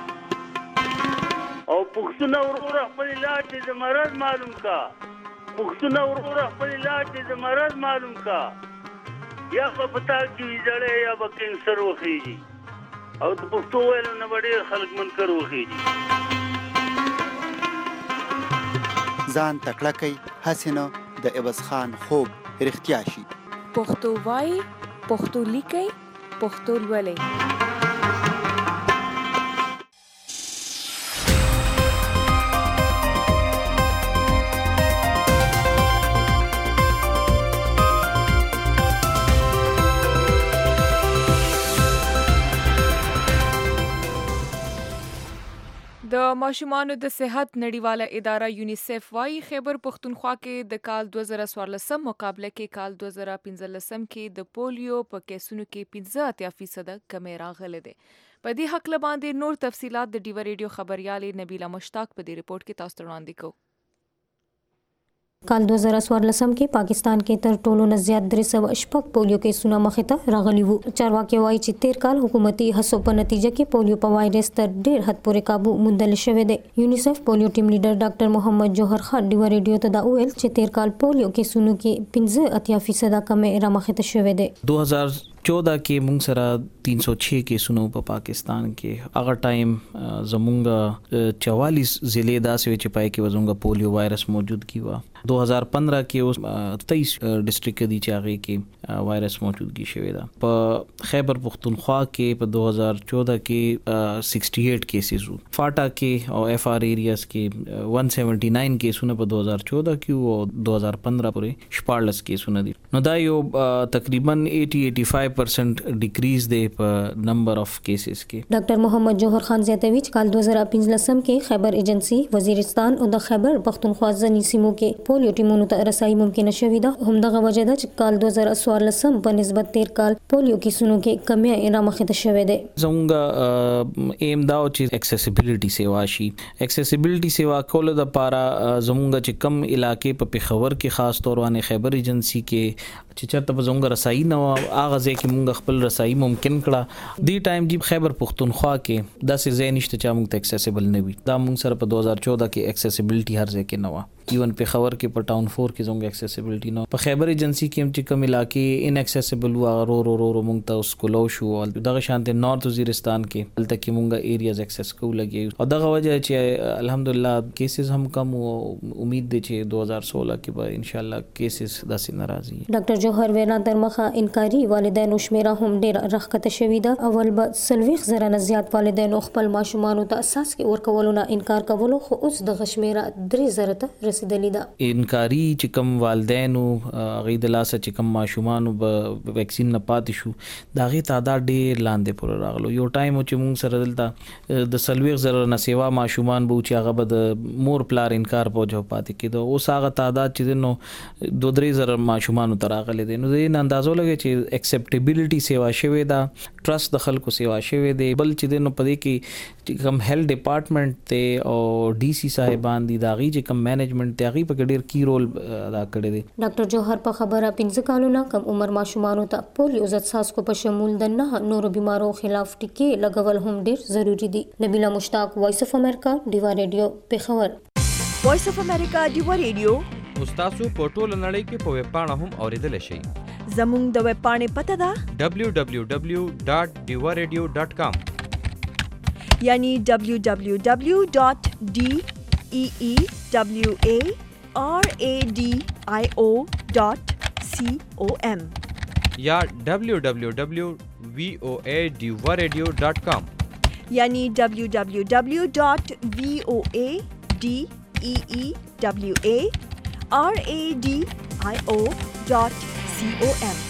او پښتونه ورغوره خپل علاج دې د مرض معلوم کا پښتونه ورغوره خپل علاج دې د مرض معلوم کا یا په پتا کې ویځړې یا به کینسر وخېږي او د پښتو ویلو نه به ډېر خلک منکر وخېږي. ځان تکړه کوي هسې نه د عوض خان خوب رښتیا شي. پښتو وایي، پښتو لیکئ، پښتو لولئ. د ماشومانو د صحت نړیواله اداره یونیسف وايي خیبر پښتونخوا کې د کال دوه زره څوارلسم مقابله کې کال دوه زره پنځلسم کې د پولیو په کیسونو کې پنځه اتیا فیصد کمی راغلی دی. په دې حق باندې نور تفصيلات د ډیوا ریډیو خبريالې نبیله مشتاق په دې ریپورت کې تاسو ته وړاندې کوو. کال دوه زره څوارلسم کې پاکستان کې تر ټولو نه زیات درې سوه شپږ پولیو کیسونه مخې ته راغلي وو. چارواکي وایي چې تیر کال حکومتي هڅو په نتیجه کې پولیو په وایرس تر ډېر حد پورې قابو موندل شوی دی. یونیسف پولیو ټیم لیډر ډاکټر محمد جوهر خان ډیوا ریډیو ته دا وویل چې تیر کال پولیو کیسونو کې پنځه اتیا فیصد کمی رامخې ته شوی دی. دو هزار चौदह کې مونږ سره तीन सौ छह کیسونه په پاکستان کې هغه ټایم زمونږ چوالیس ضلع داسې چې پای کې زمونږ پولیو وایرس موجود کی و दो हज़ार पंद्रह کې اوس तेईस ډسټریکټ دي چې هغه کې وایرس موجودګي شوی دا په خیبر پختونخوا کې په दो हज़ार चौदह کې अड़सठ کیسز وو فاټا کې او اف آر ایریاز کې एक सौ उन्यासी کیسونه په दो हज़ार चौदह کې او दो हज़ार पंद्रह پورې شپږ کیسونه دي نو دا یو تقریبا अस्सी पचासी परसेंट ډیکریز دی په نمبر اف کیسز کې ډاکټر محمد جوهر خان زیاتوي چې کال دو هزار پنځلس کې خیبر ایجنسی وزیرستان او د خیبر پختونخوا ځینې سیمو کې پولیو ټیمونو ته رسایي ممکنه شوې ده همدغه وجه ده چې کال دو هزار څوارلس په نسبت تیر کال پولیو کیسونو کې کمی رامخته شوې ده زموږ ایم دا چې اکسیسیبিলিټي سیوا شي اکسیسیبিলিټي سیوا کول د پاره زموږ چې کم علاقې په پیښور کې خاص تور باندې خیبر ایجنسی کې چې چرته په زموږ رسایي نه اغه ځکه چې موږ خپل رسایي ممکن کړه دی ټایم جی خیبر پختونخوا کې داسې ځای نشته چې موږ ته اکسیسیبل نه وي دا موږ سره په दो हज़ार चौदह کې اکسیسیبিলিټي هر ځای کې نه و ایون په خبر کې په ټاون فور کې زموږ اکسیسیبিলিټي نه په خیبر ایجنسی کې چې کوم علاقې ان اکسیسیبل و رو رو رو رو موږ ته سکولو شو او دغه شانته نارث وزیرستان کې دلته کې موږ ایریاز اکسس کو لګي او دغه وجه چې الحمدلله کیسز هم کم او امید دي چې दो हज़ार सोलह کې به ان شاء الله کیسز داسې ناراضي ډاکټر جوهر وینا تر مخه انکاري والدینو شمیره هم ډیر راخته شوې ده اول به سلويخ زره نه زیات والدینو خپل ماشومان ته اساس کې ورکولو نه انکار کولو خو اوس د غشمیره درې زره ته رسیدلې ده انکاری چې کوم والدینو غي د لاسه چې کوم ماشومان به ویکسین نه پاتې شو دا غي تعداد ډیر لاندې پر راغلو یو ټایم چې موږ سره دلته د سلويخ زره نه سیوا ماشومان به چې هغه به د مور پلار انکار پوجو پاتې کېدو اوس هغه تعداد چې نو دوه درې زره ماشومان تر راغلي دي نو د اندازو لګي چې اکسپټیبিলিټي سیوا شوی دا ټرست د خلکو سیوا شوی دی بل چې نو پدې کې کوم هیلث ډپارټمنټ ته او ډي سي صاحبان دي دا غي چې کوم مینجمنت ته غي په ډیر کی رول ادا کړی دی ډاکټر جوهر په خبره پنځه کالونه کم عمر ماشومان ته پولیو ضد څاڅکو په شمول د نه نورو بیمارو خلاف ټیکې لګول هم ډیر ضروری دي نبیلا مشتاق وایس اف امریکا ډیوا ریډیو پیښور وایس اف امریکا ډیوا ریډیو تاسو په ټوله نړۍ کې په ویب پاڼه هم اوریدل شئ زموږ د ویب پاڼې پته ده دبلیو دبلیو دبلیو ډاٹ ډیوا ریډیو ډاٹ کام یعنی دبلیو دبلیو دبلیو ډاٹ ډی ای ای دبلیو ای آر ای ډی آی او ډاٹ سی او ایم یا دبلیو دبلیو دبلیو وی او ای ډیوا ریډیو ډاٹ کام یعنی دبلیو دبلیو دبلیو ډاٹ وی او ای ڈی ای ای ڈبلیو اے آر اے ڈی آئی او ڈاٹ سی او ایم.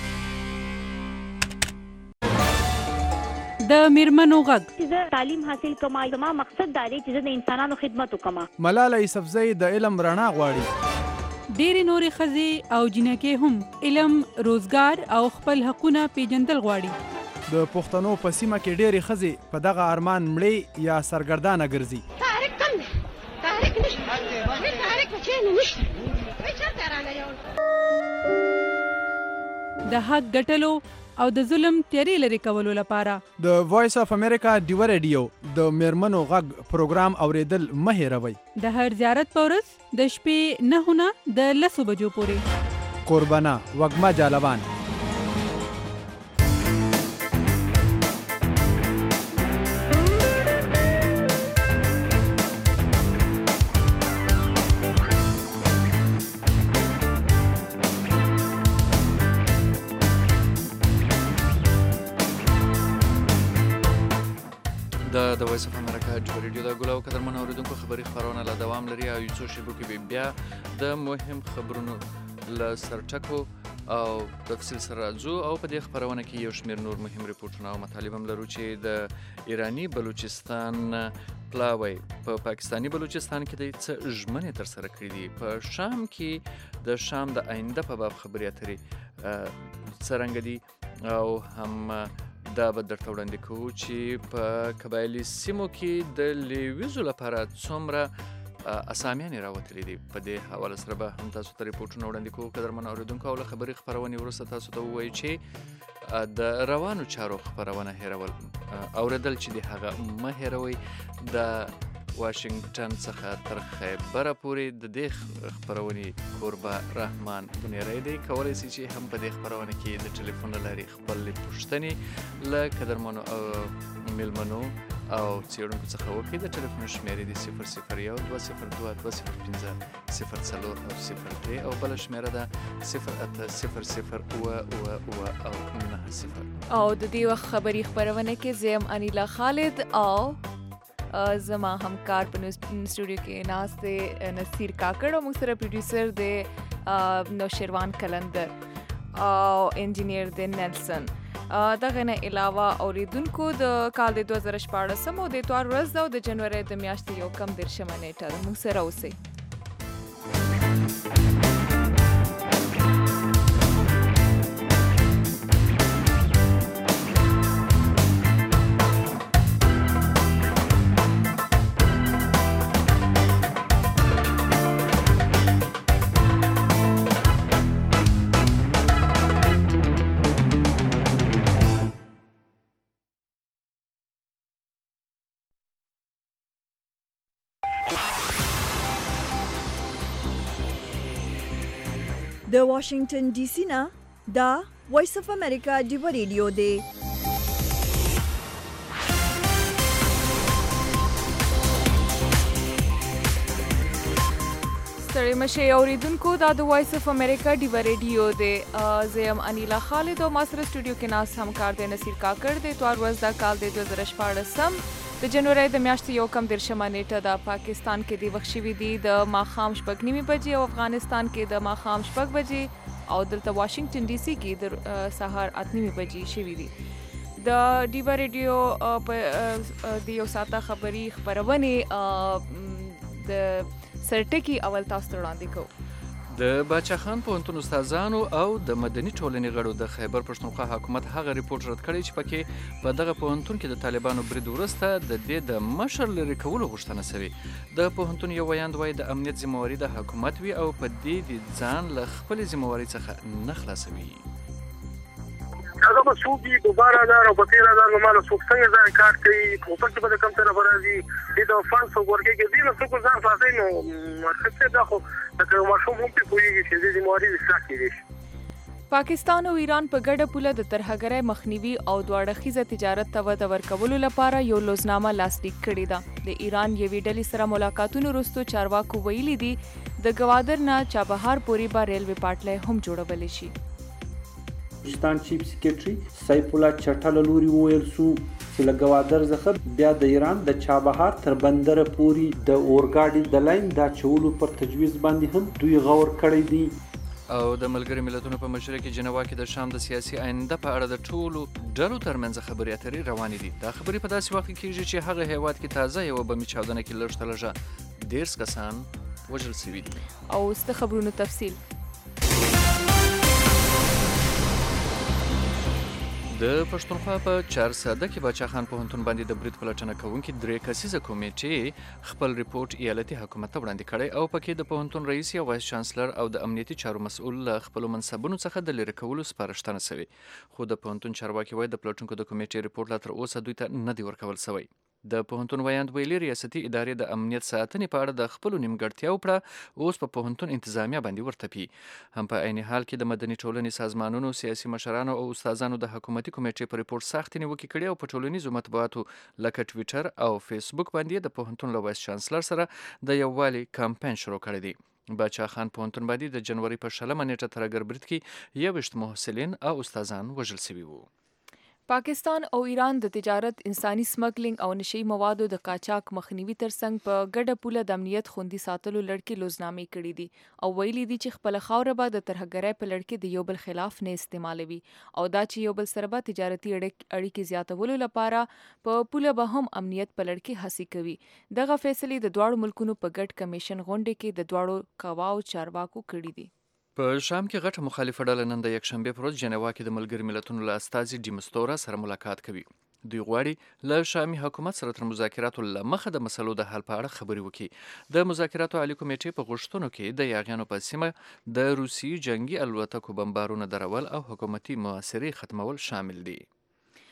د میرمنو غږ چې زه تعلیم حاصل کوم زما مقصد دا دی چې زه د انسانانو خدمت وکم. ملاله یوسفزۍ د علم رڼا غواړي. ډېرې نورې ښځې او جنکې هم علم، روزګار او خپل حقونه پیژندل غواړي. د پښتنو په سیمه کې ډېرې ښځې په دغه ارمان مړې یا سرګردانه ګرځي. طارق کم دی، طارق نشته، طارق په چینه نشته، وایي چېرته راغلی یو. د حق ګټلو او د ظلم تیارې لرې کولو لپاره د وایس اف امریکا ډیوا ریډیو د میرمنو غږ پروګرام اوریدل مه هېروئ. د هر زیارت په ورځ د شپې نهو نه د لسو بجو پورې. قربانه وږمه جالبان. د د وایس اف امریکا ډیوا ریډیو د ګلو قدرمن اوریدونکو خبري خبرونه لا دوام لري او یو څو شیبو کې بیا د مهم خبرونو ل سرټکو او تفصیل سره راځو او په دې خبرونه کې یو شمېر نور مهم ریپورتونه او مطالب هم لرو چې د ایرانی بلوچستان پلاوی په پا پاکستانی بلوچستان کې د څه ژمنې تر سره کړې دي. په شام کې د شام د آینده په باب خبرې اترې څرنګه دي او هم دا به درته وړاندې کوو چې په قبایلي سیمو کې د لیویزو لپاره څومره اسامیانې راوتلي دي. په دې حواله سره به هم تاسو ته ریپورټونه وړاندې کوو. قدرمن اورېدونکو او له خبري خپرونې وروسته تاسو ته ووایو چې د روانو چارو خپرونه هېرول اورېدل چې د هغه مه هېروئ. د واشنگټن څخه تر خیبره پورې د دې خبرونې کوربه رحمان بنيري دی. کولی شي چې هم په دې خبرونه کې د ټلیفون لاري خپل پوښتنې له قدرمنو او ملمنو او څېړونکو څخه وکړي. د ټلیفون شمیرې د صفر صفر یو دوه صفر دوه دوه صفر پنځه صفر څلور او صفر درې او بله شمیره ده صفر اته صفر صفر اوه اوه اوه او نهه صفر. او د دې وخت خبري خبرونه کې زه یم انیلا خالد او زما همکار په سټوډیو کې ناست دی نصیر کاکړ او موږ سره پروډوسر دی نوشیروان کلندر او انجینیر دی نیلسن. دغه نه علاوه اوریدونکو د کال د دوه زره شپاړسم او د اتوار ورځ ده او د جنوري د میاشتې یو کم دېرشمه نیټه ده. موږ سره اوسئ. د واشنگټن ډي سي نه دا وایس اف امریکا ډیو ریډیو دی. ستړي مشي اوریدونکو دا د وایس اف امریکا ډیو ریډیو دی. زه یم انیلا خالد او ما سره سټوډیو کې ناست همکار دی نصیر کاکړ دی. اتوار ورځ دا کال د دوه زره شپاړسم د جنوري د میاشتې یو کم دېرشمه نیټه ده. پاکستان کې د وخت شوي دي د ماښام شپږ نیمې بجې او افغانستان کې د ماښام شپږ بجې او دلته واشنگټن ډي سي کې د سهار اته نیمې بجې شوي دي. د ډیو ریډیو په د یو ساعته خبري خبرونې د سرټکی اول تاسو ته وړاندې کوو. د باچا خان پوهنتون استادانو او د مدني ټولنې غړو د خیبر پښتونخوا حکومت هغه ریپورت رد کړی چې پکې په دغه پوهنتون کې د طالبانو برید وروسته د دې د مشر لرې کولو غوښتنه شوې. د پوهنتون یو ویاند وایي د امنیت ذمهواري د حکومت وي او په دې د ځان له خپلې ذمهواري څخه نه خلاصوي. هغه به څوک وي دوباره هزار او په تېر هزار نو ماله څوک څنګه ځان کار کوي ټوپک چې به د کوم طرفه راځي دې د فنډ څوک ورکوي که دې نه څوک ځان خلاصوي نو ښه دا خو لکه یو ماشوم هم پرې پوهېږي چې دې ذمهواري دې اصلاح کېدی شي. پاکستان او ایران په ګډه پوله د ترهګرۍ مخنیوي او دواړه تجارت ته وده ورکولو لپاره یو لوزنامه لاسلیک کړې ده. د ایران یوې ډلې سره ملاقاتونو وروسته چارواکو ویلي دي د ګوادر نه چابهار پورې به ریلوې پټلۍ هم جوړولی شي. پاکستان چیف سیکریټري سیف الله چټل لوري وویل سو چې له ګوادر څخه بیا د ایران د چابهار تر بندر پورې د اورګاډي د لاین د چولو پر تجویز باندې هم دوی غور کړی دی. او د ملګری ملتونو په مشرۍ کې جنوا کې د شام د سیاسي آینده په اړه د ټولو ډلو ترمنځ خبرې اترې روانې دي. دا خبرې په داسې وخت کې کېږي چې هغه هیواد کې تازه یوه بمي چاودنه کې لږ تر لږه دېرش کسان وژل شوي دي. او اوس د خبرونو تفصیل. د پښتونخوا په چارساده کې باچا خان پوهنتون باندې د برید پلټنه کوونکې درې کسیزه کمیټې خپل ریپورت ایالتي حکومت ته وړاندې کړی او پکې د پوهنتون رئیس یا وایس چانسلر او د امنیتي چارو مسؤل له خپلو منصبونو څخه د لرې کولو سپارښتنه شوې. خو د پوهنتون چارواکي وایي د پلټونکو د کمیټې ریپورت لا تر اوسه دوی ته نه دی ورکول شوی. د پوهنتون ویاند ویلي ریاستي ادارې د امنیت ساتنې په اړه د خپلو نیمګړتیاو پړه اوس په پوهنتون انتظامیه باندې ورتپي. هم په عین حال کې د مدني ټولنې سازمانونو سیاسي مشرانو او استادانو د حکومتي کمیټې په ریپورت سختې نیوکې کړې او په ټولنیزو مطبوعاتو لکه ټویټر او فیسبوک باندې د پوهنتون له وایس چانسلر سره د یووالي کمپاین شروع کړی دی. باچا خان پوهنتون باندې د جنوري په شلمه نیټه ترهګر برید کې یوویشت محصلین او استادان وژل شوي وو. پاکستان او ایران د تجارت، انساني سمګلینګ او نشي موادو د قاچاق مخنیوي ترڅنګ په ګډه پوله د امنیت خوندي ساتلو لړ کې لوزنامې کړې دي او ویلي دي چې خپل خاوره به د ترهګرۍ په لړ کې د یو بل خلاف نه استعمالوي او دا چې یو بل سره به تجارتي اړیکې زیاتولو لپاره په پوله به هم امنیت په لړ کې هڅې کوي. دغه فیصلې د دواړو ملکونو په ګډ کمیشن غونډې کې د دواړو قواو چارواکو کړي دي. په شام کې غټه مخالفه ډله نن د یکشنبې پر ورځ جنوا کې د ملګري ملتونو له استازي ډیمستورا سره ملاقات کوي. دوی غواړي له شامي حکومت سره تر مذاکراتو له مخه د مسلو د حل په اړه خبرې وکړي. د مذاکراتو عالی کمیټې په غوښتنو کې د یاغیانو په سیمه د روسي جنگي الوتکو بمبارونه درول او حکومتي محاصرې ختمول شامل دي.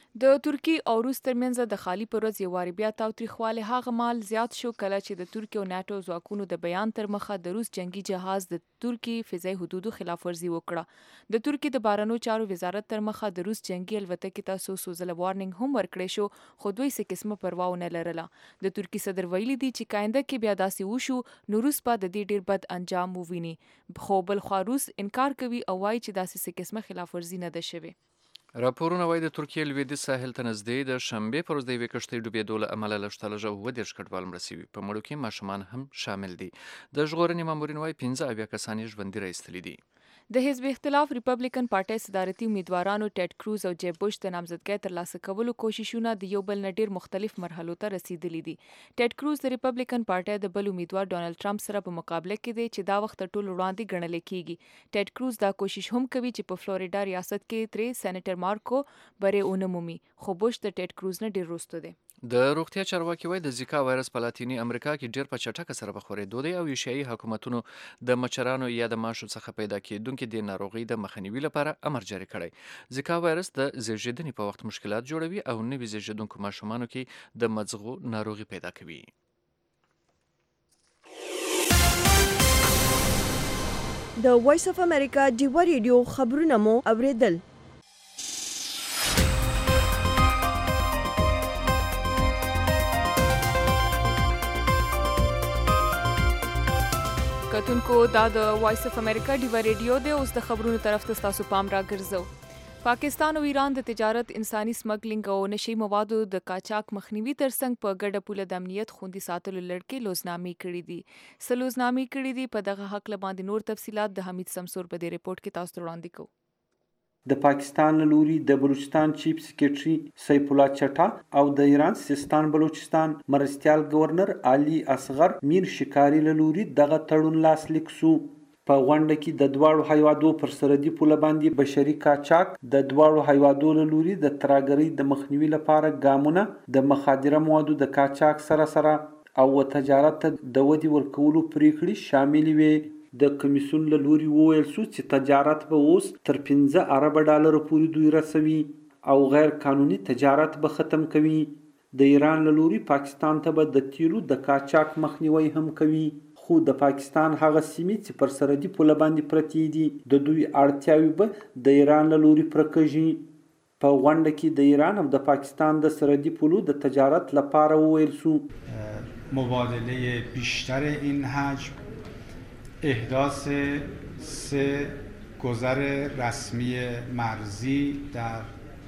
د ترکی او روس ترمنځ د خالی پروز یو واری بیا تاوتریخواله هغه مال زیات شو کله چې د ترکی او ناتو ځواکونو د بیان تر مخه د روس جنگي جهاز د ترکی فضائی حدودو خلاف ورزي وکړه. د ترکی د بارنو چارو وزارت تر مخه د روس جنگي الوتکې ته سو سوزل وارنینګ هم ورکړی شو خو دوی څه قسمه پروا نه لرله. د ترکی صدر ویلي دی چې کاینده کې بیا داسې وشو نو روس په د دې ډیر بد انجام وویني، خو بل خو روس انکار کوي او وايي چې داسې څه قسمه خلاف ورزي نه ده شوې. راپورونه وايي د ترکیې لویدیځ ساحل ته نږدې د شنبې پر ورځ د یوې کښتۍ ډوبېدو له امله لږ تر لږه اووه دېرش کډوال مړه شوي، په مړو کې ماشومان هم شامل دي. د ژغورنې مامورین وايي پنځه اویا کسان یې ژوندي راایستلي دي. د حزب اختلاف ریپبلیکن پارټۍ صدارتي امیدوارانو ټیډ کروز او جیب بوش د نامزدګۍ ترلاسه کولو کوششونه د یو بل نه ډیر مختلف مرحلو ته رسیدلي دي. ټیډ کروز د ریپبلیکن پارټۍ د بل امیدوار ډونالد ټرمپ سره په مقابله کې دی چې دا وخت ټول وړاندې ګڼل کیږي. ټیډ کروز دا کوشش هم کوي چې په فلوریډا ریاست کې ترې سېنیټر مارکو بری ونه مومي، خو بوش د ټیډ کروز نه ډیر وروسته دی. د روغتیا چارواکي وايي د زیکا وایرس په لاتینی امریکا کې ډیر په چټکه سره په خورېدو دی او ایشیایي حکومتونو د مچرانو یا د ماشو څخه پیدا کېدونکې د ناروغۍ د مخنیوي لپاره امر جاری کړی. زیکا وایرس د زیږیدنې په وخت مشکلات جوړوي او نوي زیږیدونکو ماشومانو کې د مزغو ناروغي پیدا کوي. د وایس اف امریکا ډیوا ریډیو خبرونه مو اوریدل. کتونکو دا د وایس اف امریکا ډیوا ریډیو دی. اوس د خبرونو طرف ته تاسو پام را ګرځو. پاکستان او ایران د تجارت، انساني سمګلینګ او نشي موادو د قاچاق مخنیوي ترڅنګ په ګډه پوله د امنیت خوندي ساتلو لړ کې لوزنامې کړې دي. سلوزنامې کړې دي. په دغه حق لباندې نور تفصيلات د حمید سمسور په دې ریپورت کې تاسو ته وړاندې کوو. د پاکستان له لوري د بلوچستان چیف سیکریټري سیف الله چټا او د ایران سیستان بلوچستان مرستیال گورنر علي اصغر میر شکاری له لوري دغه تړون لاسلیک سو. په غونډه کې د دواړو هیوادو پر سرحدي پوله باندې بشري قاچاق، د دواړو هیوادو له لوري د ترهګرۍ د مخنیوي لپاره ګامونه، د مخدره موادو د قاچاق سره سره او تجارت ته د ودې ورکولو پریکړې شامل وي. د کمیسیون له لوري وویل شو چې تجارت به اوس تر پنځه ارب ډالر پورې دوی رسوي او غیر قانوني تجارت به ختم کوي. د ایران له لوري پاکستان ته به د تیلو د قاچاق مخنیوي هم کوي، خو د پاکستان هغه سیمې چې پر سرحدي پوله باندې پرتې دي د دوی اړتیاوې به د ایران له لوري پوره کیږي. په غونډه کې د ایران او د پاکستان د سرحدي پولو د تجارت لپاره وویل شو مبادله بیشتر این حجم، احداث سه گذر رسمی مرزی در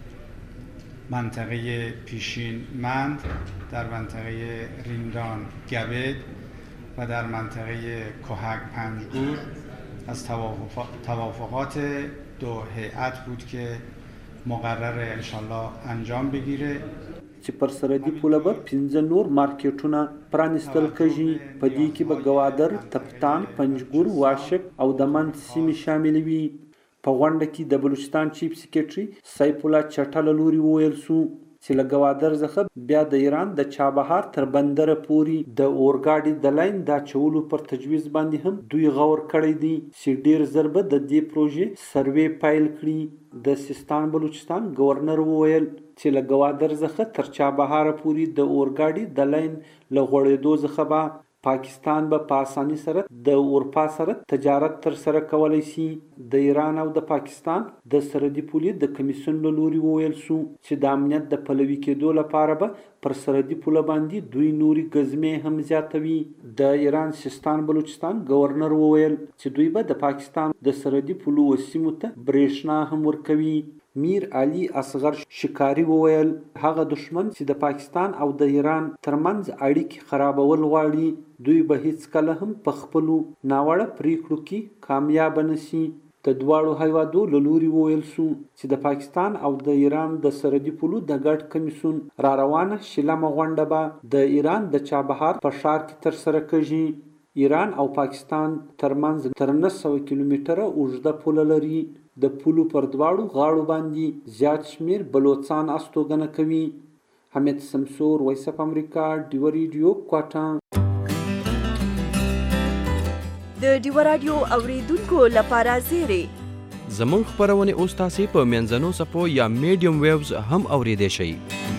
منطقه پیشین مند، در منطقه ریندان گبد و در منطقه کهک پنجگور از توافقات دو هیئت بود که مقرر انشالله انجام بگیره. چې پر سرحدي پوله به پنځه نور مارکیټونه پرانیستل کېږي. په دې کې به ګوادر، تپتان، پنجګور، واشک او د مند سیمې شامل وي. په غونډه کې د بلوچستان چیف سیکریټري سیف الله چټا له لوري وویل شو چې له ګوادر څخه بیا د ایران د چابهار تر بندره پورې د اورګاډي د لاین د اچولو پر تجویز باندې هم دوی غور کړی دی چې ډیر ضرب د دې پروژې سروې پایل کړي. د سیستان بلوچستان گورنر وویل چې له ګوادر څخه تر چابهار پورې د اورګاډي د لاین له غوړېدو څخه به پاکستان به په اساني سره د اروپا سره تجارت تر سره کولای شي. د ایران او د پاکستان د سرحدي پولې د کمیسیون له لوري وویل شو چې د امنیت د پلوي کېدو لپاره به پر سرحدي پوله باندې دوی نوري ګزمې هم زیاتوي. د ایران سیستان بلوچستان گورنر وویل چې دوی به د پاکستان د سرحدي پولو سیمو ته برېښنا هم ورکوي. میر علي اصغر شکاری وویل هغه دشمن چې د پاکستان او د ایران ترمنځ اړیکې خرابول غواړي دوی به هیڅ کله هم په خپلو ناوړه پریکړو کې کامیاب نشي. د دواړو هیوادو له لوري وویل شو چې د پاکستان او د ایران د سرحدي پولو د ګډ کمیسیون را روانه شلمه غونډه به د ایران د چابهار په ښار کې ترسره کیږي. ایران او پاکستان ترمنځ تر نه سوه کیلومتره اوږده پوله لري. د پولو پر دواړو غاړو باندې زیات شمیر بلوچستان استوګنه کوي. حمید سمسور، وایس اف امریکا، ډیوا ریډیو، کوټا. د ډیوا رادیو اوریدونکو لپاره زیری زموږ خپرونې اوس تاسې په منځنو څپو یا میډیم ویوز هم اوریدی شئ.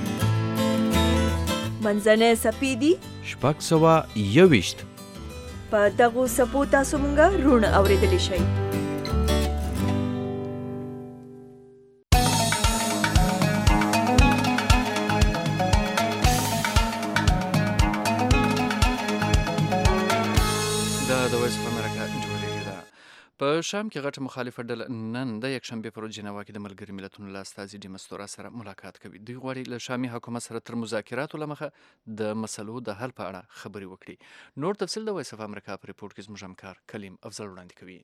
منځنۍ څپې دي شپږ سوه یوویشت. په دغو څپو تاسو مونږه روڼ اوریدلی شئ. په شام کې غټه مخالفه ډله نن د یکشنبې پر ورځ جنیوا کې د ملګري ملتونو له استازي ډي مستورا سره ملاقات کوي. دوی غواړي له شامي حکومت سره تر مذاکراتو له مخه د مسلو د حل په اړه خبرې وکړي. نور تفصیل د وایس اف امریکا په ریپورټ کې زموږ همکار کلیم افضل وړاندې کوي.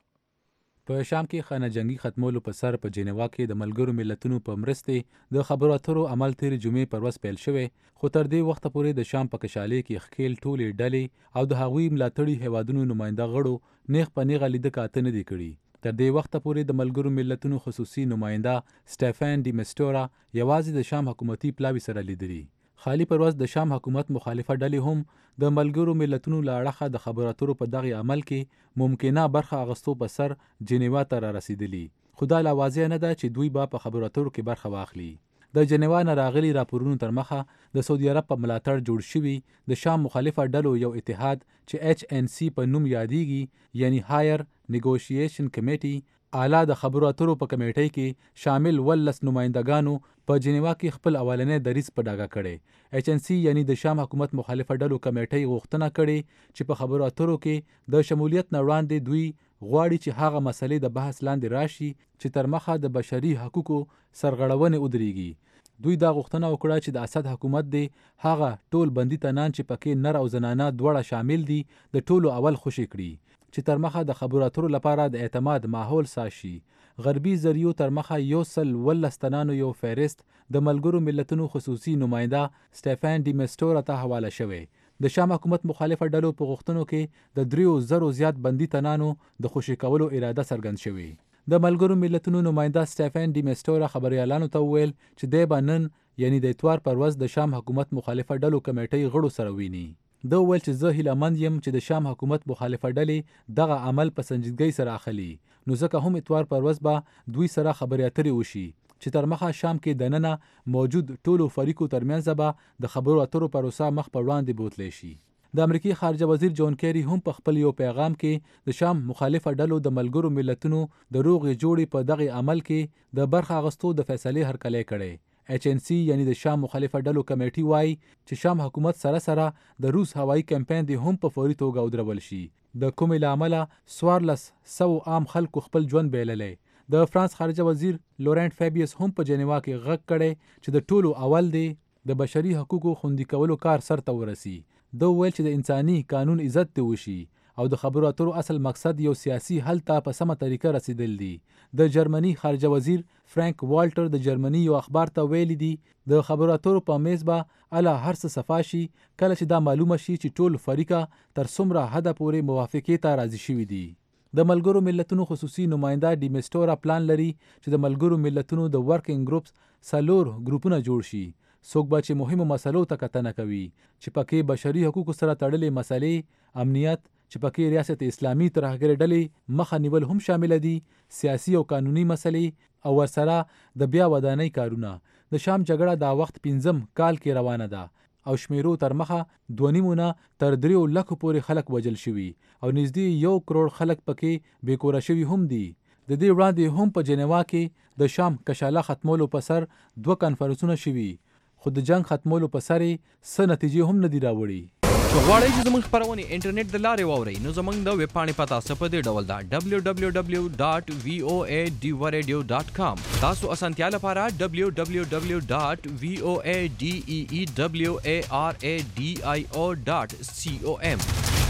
په شام کې خانه جنگي ختمولو په سر په جنیوا کې د ملګرو ملتونو په مرستې د خبرو اترو عمل تېرې جمعې پر ورځ پیل شوی، خو تر دې وخته پورې د شام په کشالې کې ښکیل ټولې ډلې او د هغوی ملاتړي هیوادونو نماینده غړو نیغ په نیغه لیده کاته نه دي کړي. تر دې وخته پورې د ملګرو ملتونو خصوصي نماینده سټیفن ډي مسټورا یوازې د شام حکومتي پلاوي سره لیدلي. خالی پر ورځ د شام حکومت مخالفه ډلې هم د ملګرو ملتونو له اړخه د خبرو اترو په دغه عمل کې ممکنه برخه اخیستو په سر جنیوا ته را رسیدلي، خو دا لا واضح نه ده چې دوی به په خبرو اترو کې برخه واخلي. د جنیوا نه راغلي راپورونو تر مخه د سعودي عرب په ملاتړ جوړ شوي د شام مخالفه ډلو یو اتحاد چې ایچ ان سی په نوم یادېږي، یعنی هایر نیګوشیشن کمیټي، اعلی د خبرو اترو په کمیټۍ کې شامل ولس نمایندګانو په جنیوا کې خپل اولنی دریځ په ډاګه کړی. ایچ ان سی یعنی د شام حکومت مخالفه ډلو کمیټۍ غوښتنه کړې چې په خبرو اترو کې د شمولیت نه وړاندې دوی غواړي چې هغه مسلې د بحث لاندې راشي چې تر مخه د بشري حقوقو سرغړونې ودرېږي. دوی دا غوښتنه وکړه چې د اسد حکومت دی هغه ټول بندي تنان چې پکې نر او زنانه دواړه شامل دي د ټولو اول خوشي کړي چې تر مخه د خبرو اترو لپاره د اعتماد ماحول ساشي. غربي ذریعو تر مخه یو سل ولس تنانو یو فهرست د ملګرو ملتونو خصوصي نماینده سټیفن ډي مسټورا ته حواله شوی. د شام حکومت مخالفه ډلو په غوښتنو کې د دریو زرو زیات بندي تنانو د خوشي کولو اراده څرګند شوې. د ملګرو ملتونو نماینده سټیفن ډي مسټورا خبريالانو ته وویل چې دی به نن یعنی د اتوار پر ورځ د شام حکومت مخالفه ډلو کمیټۍ غړو سره ویني. دا وویل چې زه هیله مند یم چې د شام حکومت مخالفه ډلې دغه عمل په سنجیدګۍ سره اخلي، نو ځکه هم اتوار پر ورځ به دوی سره خبرې اترې وشي چې تر مخه شام کې دننه موجود ټولو فریقو ترمنځ به د خبرو اترو پروسه مخ په وړاندې بوتلی شي. د امریکای خارجه وزیر جون کیری هم په خپل یو پیغام کې د شام مخالفه ډلو د ملګرو ملتونو د روغې جوړې په دغه عمل کې د برخه اخیستو د فیصلې هرکلی کړی. ایچ ان سی یعنی د شام مخالفه ډلو کمیټي وایي چې شام حکومت سره سره د روس هوایي کمپاین دی هم په فوري توګه ودرول شي. د کومې له امله څوارلس سوه عام خلکو خپل ژوند بایللی. د فرانس خارجه وزیر لورنټ فیبیس هم په جنیوا کې غږ کړی چې د ټولو اول دی د بشري حقوقو خوندي کولو کار سرته ورسي. دا ویل چې د انساني قانون عزت دی وشي او د خبرو اترو اصل مقصد یو سیاسي حل ته په سمه طریقه رسیدل دي. د جرمني خارجه وزیر فرانک والټر د جرمني یو اخبار ته ویلي دي د خبرو اترو په میز به اله هر څه صفا شي کله چې دا معلومه شي چې ټول فریقه تر څومره حده پورې موافقې ته راضي شوي دي. د ملګرو ملتونو خصوصي نماینده ډي مسټورا پلان لري چې د ملګرو ملتونو د ورکینګ ګروپس څلور ګروپونه جوړ شي، څوک به چې مهمو مسلو ته کتنه کوي چې پکې بشري حقوقو سره تړلې مسلې، امنیت چې پکې ریاست اسلامي ترهګرې ډلې مخه نیول هم شامل دي، سیاسي او قانوني مسلې او ورسره د بیا ودانۍ کارونه. د شام جګړه دا وخت پنځم کال کې روانه ده او شمیرو تر مخه دوه نیمونه تر دریو لکو پورې خلک وجل شوي او نږدې یو کروڑ خلک پکې بېکوره شوي هم دي. د دې وړاندې هم په جنیوا کې د شام کشاله ختمولو په سر دوه کنفرانسونه شوي، خو د جنگ ختمولو په سر یې څه نتیجې هم نه دي راوړي. که غواړئ چې زموږ خپرونې انټرنیټ د لارې واورئ نو زموږ د ویب پاڼې پته څه په دې ډول ده ډبلیو ډبلیو ډبلیو ډاټ وی او ای ډیوا ریډیو ډاټ کام. تاسو اسانتیا لپاره ډبلیو ډبلیو ډبلیو ډاټ وی او ای ډي ای ای ډبلیو ای آر ای ډي آی او ډاټ سی او ایم.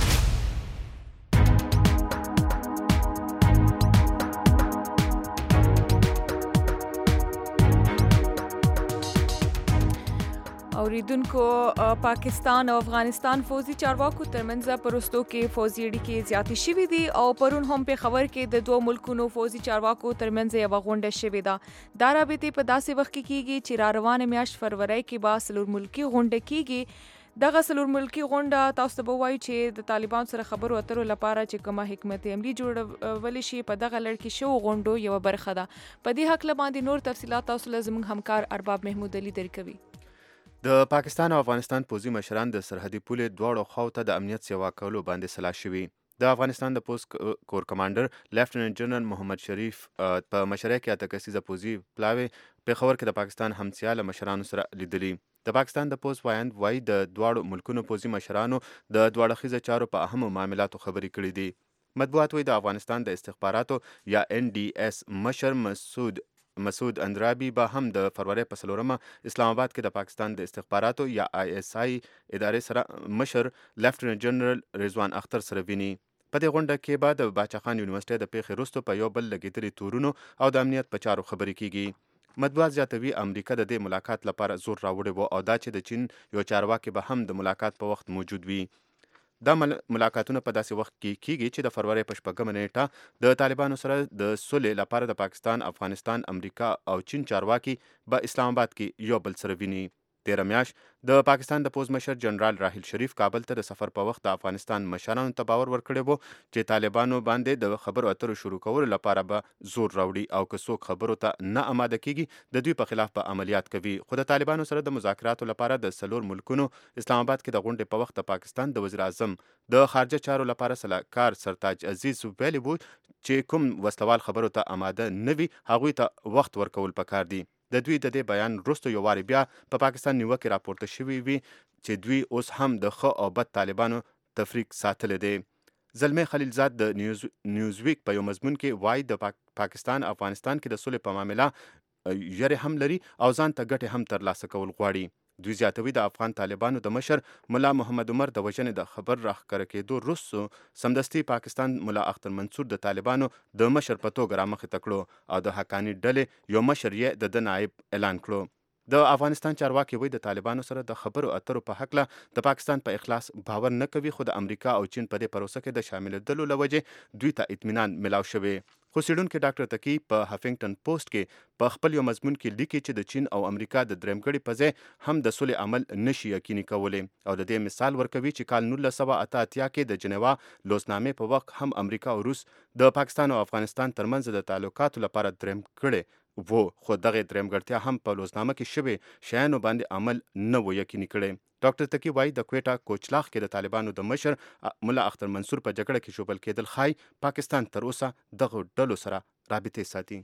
اوریدونکو پاکستان او افغانستان فوزي چارواکو ترمنځ پرستو کې فوزي اړیکې زیاتې شوې دي او پرون هم په خبر کې د دوه ملکونو فوزي چارواکو ترمنځ یو غونډه شوې ده. دا رابطې په داسې وخت کې کیږي چې را روانه میاشت فروری کې با سلور ملکی غونډه کیږي. دغه څلور ملکي غونډه تاسو ته وایي چې د طالبان سره خبرو اترو لپاره چې کومه حکمت عملی جوړول شي په دغه لړ کې شو غونډو یو برخه ده. په دې حق باندې نور تفصيلات تاسو له زموږ همکار ارباب محمود علي درکوي. د پاکستان او افغانستان پوځي مشران د سرحدي پولې دواړو خواو ته د امنیت سیوا کولو باندې سلا شوي. د افغانستان د پوست کور کمانډر لیفټیننټ جنرال محمد شریف په مشرۍ کې اته کسیزه پوځي پلاوی پېښور کې د پاکستان همسیاله مشرانو سره لیدلي. د پاکستان د پوست وایند وایي د دواړو ملکونو پوځي مشرانو د دوه اړخیزه چارو په اهمو معاملاتو خبرې کړې دي. مطبوعات وایي د افغانستان د استخباراتو یا ان ډي اس مشر مسعود مسعود اندرابي به هم د فروری په څلورمه اسلام آباد کې د پاکستان د استخباراتو یا آی اس آی ادارې سره مشر لیفټیننټ جنرال رضوان اختر سره ویني. په دې غونډه کې به د باچا خان یونیورسيټي د پیښې وروسته په یو بل لګېدلي تورونو او د امنیت په چارو خبرې کیږي. مطبوعات زیاتوي امریکا د دې ملاقات لپاره زور راوړی و او دا چې د چین یو چارواکي به هم د ملاقات په وخت موجود وي. دا ملاقاتونه په داسې وخت کې کیږي چې د فروری په شپږمه نیټه د طالبانو سره د صلح لپاره د پاکستان، افغانستان، امریکا او چین چارواکي په اسلام آباد کې یو بل سره ویني. تیره میاشت د پاکستان د پوز مشر جنرال راحیل شریف کابل ته د سفر په وخت د افغانستان مشرانو ته باور ورکړی وو چې طالبانو باندې د خبرو اترو شروع کولو لپاره به زور راوړي او که څوک خبرو ته نه آماده کیږي د دوی په خلاف به عملیات کوي. خو د طالبانو سره د مذاکراتو لپاره د څلور ملکونو اسلام آباد کې د غونډې په وخت د پاکستان د وزیر اعظم د خارجه چارو لپاره سلاکار سرتاج عزیز ویلي وو چې کوم وسلوال خبرو ته آماده نه وي هغوی ته وخت ورکول پکار دي. د دوی د دې بیان وروسته یو وارې بیا په پاکستان نیوکې راپورته شوي وي چې دوی اوس هم د ښه او بد طالبانو تفریق ساتلی دی. زلمی خلیلزاد د نیوز نیوزویک په یو مضمون کې وایي د پاک پاکستان افغانستان کې د سولې په معامله یې هم لري او ځان ته ګټې هم ترلاسه کول غواړي. دوی زیاتوي د افغان طالبانو د مشر ملا محمد عمر د وژنې د خبر راښکاره کېدو وروسته سمدستي پاکستان ملا اختر منصور د طالبانو د مشر په توګه رامخې ته کړو او د حقاني ډلې یو مشر یې د ده نائب اعلان کړو. د افغانستان چارواکي وایي د طالبانو سره د خبرو اترو په هکله د پاکستان په اخلاص باور نه کوي خو د امریکا او چین په دې پروسه کې د شاملېدلو له وجې دوی ته اطمینان ملاو شوی. خو څېړونکي ډاکټر تقي په هفینګټن پوسټ کې په خپل یو مضمون کې لیکي چې د چین او امریکا د درېمګړي په ځای هم د سولې عمل نشي یقیني کولی او د دې مثال ورکوي چې کال نولس سوه اته اتیا کې د جنیوا لوزنامې په وخت هم امریکا او روس د پاکستان او افغانستان ترمنځ د تعلقاتو لپاره درېمګړی وو خو دغه درېمګړتیا هم په لوزنامه کې شوې شیانو باندې عمل نه و یقیني کړی. ډاکټر تقي وایي د کویټا کوچلاخ کې د طالبانو د مشر ملا اختر منصور په جګړه کې شوبل کېدل ښایي پاکستان تر اوسه دغه ډلو سره رابطې ساتي.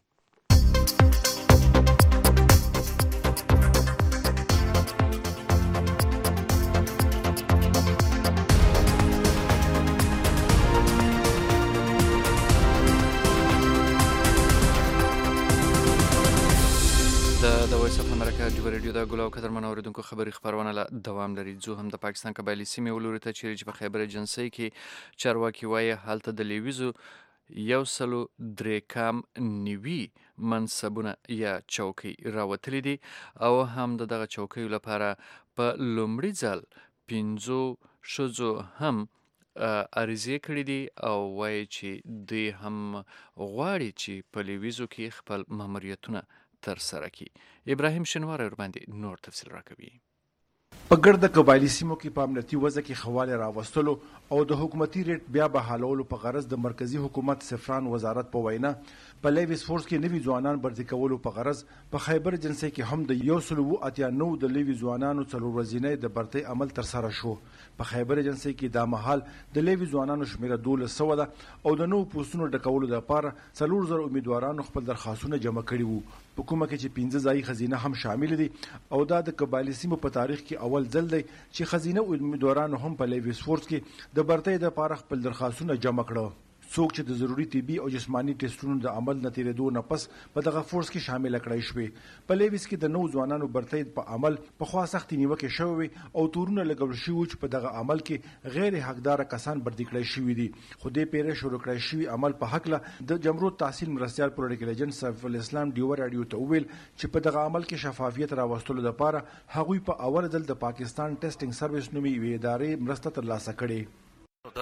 د وایس اف امریکا جوبه ریډیو د ګلو قدرمن اوریدونکو خبري خبرونه له دوام لري. زه هم د پاکستان قبایلی سیمې ولوري ته چیرې چې په خیبر ایجنسۍ کې چارواکي وایي هلته د لیویزو یو سلو درې کام نیوي منصبونه یا چوکۍ راوتلي دي او هم د دغه چوکیو لپاره په لومړي ځل پنځو ښځو هم عریضې کړي دي او وایي چې دوی هم غواړي چې په لیویزو کې خپل ماموریتونه تر سره کی. ابراهیم شنوار ورباندې نور تفصیل راکوي. په ګرد قبایلی سیمو کې په امنیتي وضع کې خواله راوستلو او د حکومتي ریټ بیا بحالولو په غرض د مرکزی حکومت سفران وزارت په وینا په لیویس فورس کې نوي ځوانان برتي کولو په غرض په خیبر ایجنسۍ کې هم د یو سلو اتیا نو د لیوي ځوانانو څلور ورځې د برتي عمل تر سره شو. په خیبر ایجنسۍ کې دا مهال د لیوي ځوانانو شمیره دولس سوه ده او د نو پوسټونو ډکولو لپاره څلور زره امیدوارانو خپل درخواستونه جمع کړي وو. په کومه کې چې پنځه ځایي خزینه هم شامل دي او دا د قبایلی سیمو په تاریخ کې اول ځل دی چې خزینه امیدوارانو هم په لیویس فورس کې د برتۍ دپاره خپل درخواستونه جمع کړه. څوک چې د ضروري طبي او جسماني ټیسټونو د عمل نه تېرېدو نه پس په دغه فورس کې شامله کړی شوې. په لیویس کې د نوو ځوانانو برتۍ په عمل پخوا سختې نیوکې شوې وې او تورونه لګول شوي وو چې په دغه عمل کې غیر حقداره کسان برتي کړی شوي دي. خو دې پیره شروع کړی شوي عمل په هکله د جمرود تحصیل مرستیال پولیټیکل ایجنټ سیف الاسلام ډیوه راډیو ته وویل چې په دغه عمل کې شفافیت راوستلو لپاره هغوی په اول ځل د پاکستان ټیسټینګ سروس نومي یوې ادارې مرسته ترلاسه کړې. د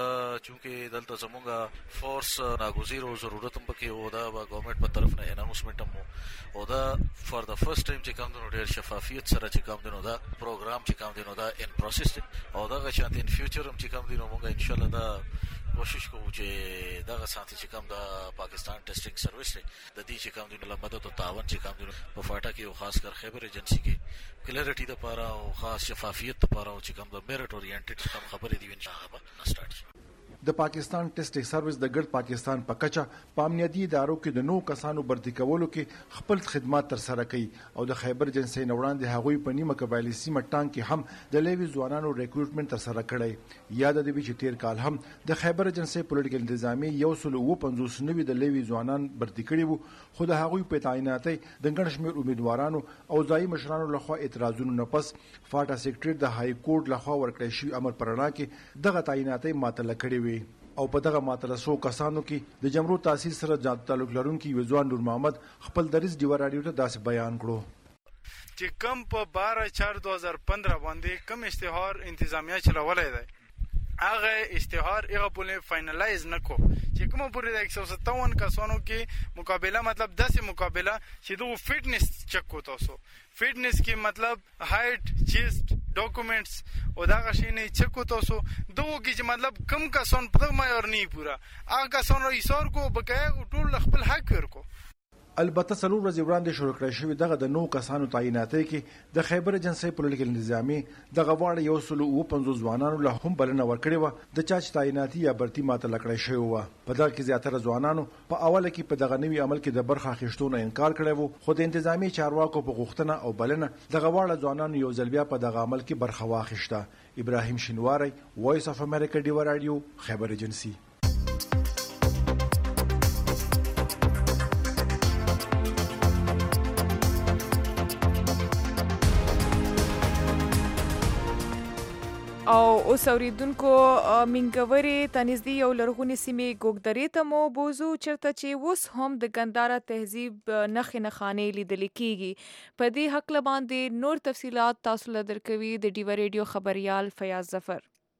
چونکه دلته زمونږ فورس ناګزیر او ضرورت هم پکې و دا به ګورنمنت په طرف نه اناونسمنت هم او دا فار د فرست ټایم چې کوم د ډېر شفافیت سره چې کوم د نو دا پروګرام چې کوم د نو دا ان پروسس او دا چې ان فیوچر هم چې کوم د نو موږ ان شاء الله دا کوشش کوو چې دغه ساتي چې کوم د پاکستان ټیسټینګ سروس دی د دې چې کوم د مدد او تعاون چې کوم د په فاټا کې او خاص کر خیبر ایجنسی کې کلیریټي لپاره او خاص شفافیت لپاره او چې کوم د میرټ اورینټډ کوم خبرې دی ان شاء الله سٹارټ شي. د پاکستان ټیسټینګ سروس د ګډ پاکستان په کچه په امنیتي ادارو کې د نو کسانو برتي کولو کې خپل خدمات تر سره کوي او د خیبر ایجنسی نه وړاندې هغوی په نیمه قبایلي سیمه ټانګ کې هم د لیوي ځوانانو ریکروټمنټ تر سره کړی. یاد دی چې تیر کال هم د خیبر ایجنسی پولیټیکل انتظامی یو سل او پنځوس نوي د لیوي ځوانان برتي کړي وو خو د هغوی په تعیناتي د ګڼ شمېر امیدوارانو او ځایي مشرانو لخوا اعتراضونو نه پس فاټا سیکریټریټ د های کورټ لخوا ورکړی شوي امر پر رڼا کې دغه تعیناتي معطله کړې وي او په دغه معطله شو کسانو کې د جمهور تاسیس سره تعلق لرونکي وزوان نور محمد خپل دریس ډیوا رادیو ته داسې بیان کړو چې کم په بارہ چار دو ہزار پندرہ باندې کم اشتهار انتظامیه چلولای دی هغه اشتهار هغه پوله فائنلایز نکو چې کومه پورې د ایک سو ستاون کسانو کې مقابله مطلب داسې مقابله چې دغه فټنس چک کو تاسو فټنس کې مطلب هایټ چیست ډاکومېنټس او دا غشینه چک کو تاسو دغه کې چې مطلب کم کسان په دغه معیار نه پورا هغه کسان ایثار کو بقای ټول خپل حق ورکو. البته څلور ورځې وړاندې شروع کړی شوی دغه د نو کسانو تعیناتي کې د خیبر ایجنسی پولیټیکل انتظامی د غواړ یو سل او پنځوس ځوانانو له هم بلنه ورکړې و د چا چې تعیناتي یا برتي ماته لکړی شوی و. په دغه کې زیاتره ځوانانو په اوله کې په دغه نوي عمل کې د برخه اخیستو نه انکار کړی و خو د انتظامی چارواکو په غوښتنه او بلنه د غواړ ځوانانو یو ځل بیا په دغه عمل کې برخه واخیسته. ابراهیم شینواری، وایس اف امریکا، ډیوا رادیو، خیبر ایجنسی. او اوس اوریدونکو منګوري تنزدي یو لرغونی سیمې ګوګدرې ته مو بوزو چرته چې اوس هم د ګندارا تهذیب نخې نخانې لیدل کیږي. په دې حق باندې نور تفصيلات تاسو له درکوي د ډیوا رادیو خبريال فیاض ظفر.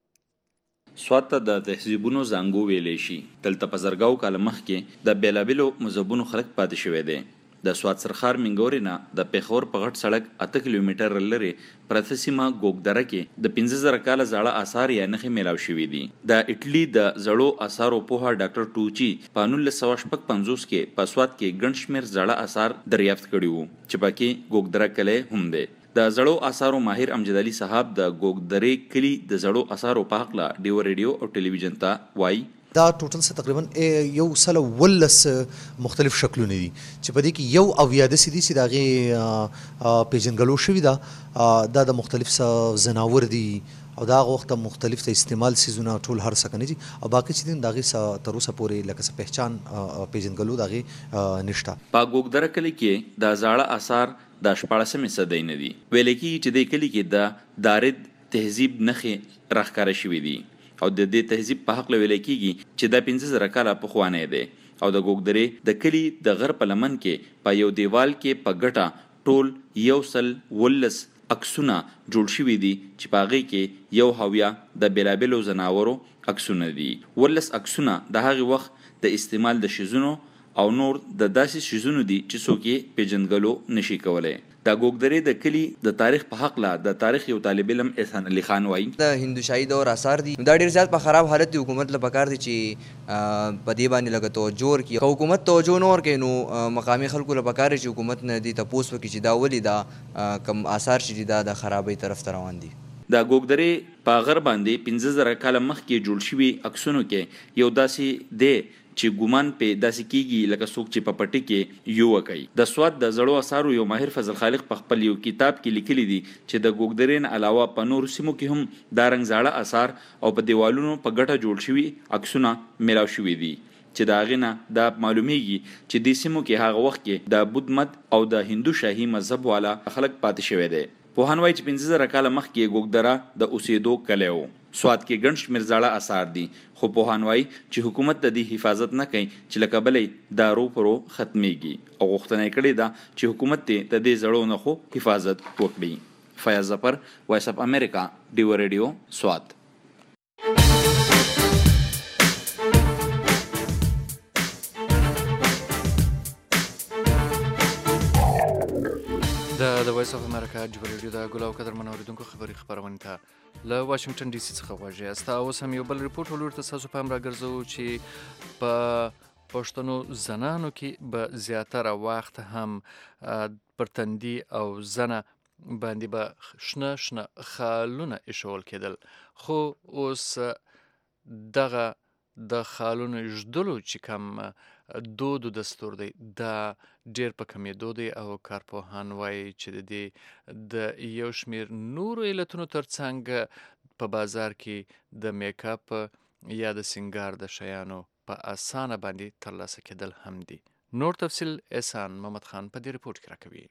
سوات د تهذیبونو زنګو ویلې شي دلته په زرګاو کال مخکې د بیلابلو مذهبونو خلک پاتې شوی دی. د سوات سرخار منګوري نه د پیښور په غټ سړک اته کیلومتر لري پرته سیمه ګوګدره کې د پنځه زره کاله زاړه آثار یا نښې میلاو شوي دي. د اټلی د زړو آثارو پوها ډاکټر ټوچی په نولس سوه شپږ پنځوس کې په سوات کې ګڼ شمېر زاړه آثار دریافت کړي وو چې پکې ګوګدره کلی هم دی. د زړو آثارو ماهر امجد علي صاحب د ګوګدرې کلي د زړو آثارو په هکله ډیوا ریډیو او ټلویزیون ته وایي دا ټوټل څه تقریبا یو سل ولس مختلف شکلونه دي چې په دې کې یو اویا د سدي چې دغه پیژنګلو شوی دا د مختلف زناور دي او دا وخت مختلف ته استعمال سيزونه ټول هر څه کني دي او باقي چې دغه تر اوسه پورې لکه څه پہچان پیژنګلو دغه نشته. په ګوګدره کلی کې د زاړه آثار د شپاړسمې صدۍ نه دي ویل کی چې د کلی کې د دارد تهذیب نخې راخکاره شوې دي او د دې تهذیب په حق ویل کېږي چې دا پنځه زره کاله پخوانی دی او د ګوګدرې د کلی د غر په لمن کې په یو دیوال کې په ګټه ټول یو سل ولس عکسونه جوړ شوي دي چې په هغې کې یو هویا د بیلابلو زناورو عکسونه دي. ولس عکسونه د هغې وخت د استعمال د شیزونو او نور د داسې شیزونو دي چې څوک یې پیژندګلو نشي کولی. د ګوګدرې د کلی د تاریخ په حق لا د تاریخ یو طالب علم احسان علي خان وایي د هندوشاهي دور آثار دي دا ډیر زیات په خراب حالت دی. حکومت له پکار دي چې په دې باندې لګ توجه ورکړي. حکومت توجه نه ورکړي نو مقامي خلکو له پکار چې حکومت نه دي تاسو وکړي چې دا ولې دا کم آثار چې دا د خرابۍ طرف ته روان دي. د ګوګدرې په غر باندې پنځه زره کاله مخکې جوړ شوي عکسونو کې یو داسې دی چې ګومان په داسې کېږي لکه څوک چې په پټي کې یو کوي. د سوات د زړو آثارو یو ماهر فضل خالق په خپل یو کتاب کې لیکلي دي چې د ګوګدرې نه علاوه په نورو سیمو کې هم دا رنګ زاړه آثار او په دیوالونو په ګټه جوړ شوي عکسونه میلاو شوي دي چې د هغې نه دا معلومیږي چې دې سیمو کې هغه وخت کې د بودھ مت او د هندو شاهي مذهب والا خلک پاتې شوی دی. پوهان وایي چې پنځه زره کاله مخکې ګوګدره د اوسېدو کلی و. سوات کې ګڼ شمېر زاړه آثار دي خو پوهان وایي چې حکومت د دې حفاظت نه کوي چې له کبله دا روپرو ختمیږي او غوښتنه یې کړې ده چې حکومت ته د دې زړو نښو حفاظت وکړي. فیاض ظفر، وایس اف امریکا، ډیوا ریډیو، سوات. د وایس اف امریکا جبر ریډیو د ګل او قدر منوریدونکو خبري خبرونه ته له واشنگټن ډي سي څخه غواړي استا اوس هم یو بل ریپورت ولور تاسو په امر راګرځو چې په پښتنو زنانو کې به زیاتره وخت هم پر تندي او زنه باندې به شنه شنه خالونه ایښول کېدل خو اوس دغه د خالونو ایښودلو چې کوم دود او دستور دی دا ډېر په کمېدو دی او کارپوهان وایي چې د دې د یو شمېر نورو علتونو ترڅنګ په بازار کې د میک اپ یا د سینګار د شیانو په اسانه باندې ترلاسه کېدل هم دي. نور تفصیل احسان محمد خان په دې ریپورت کې راکوي.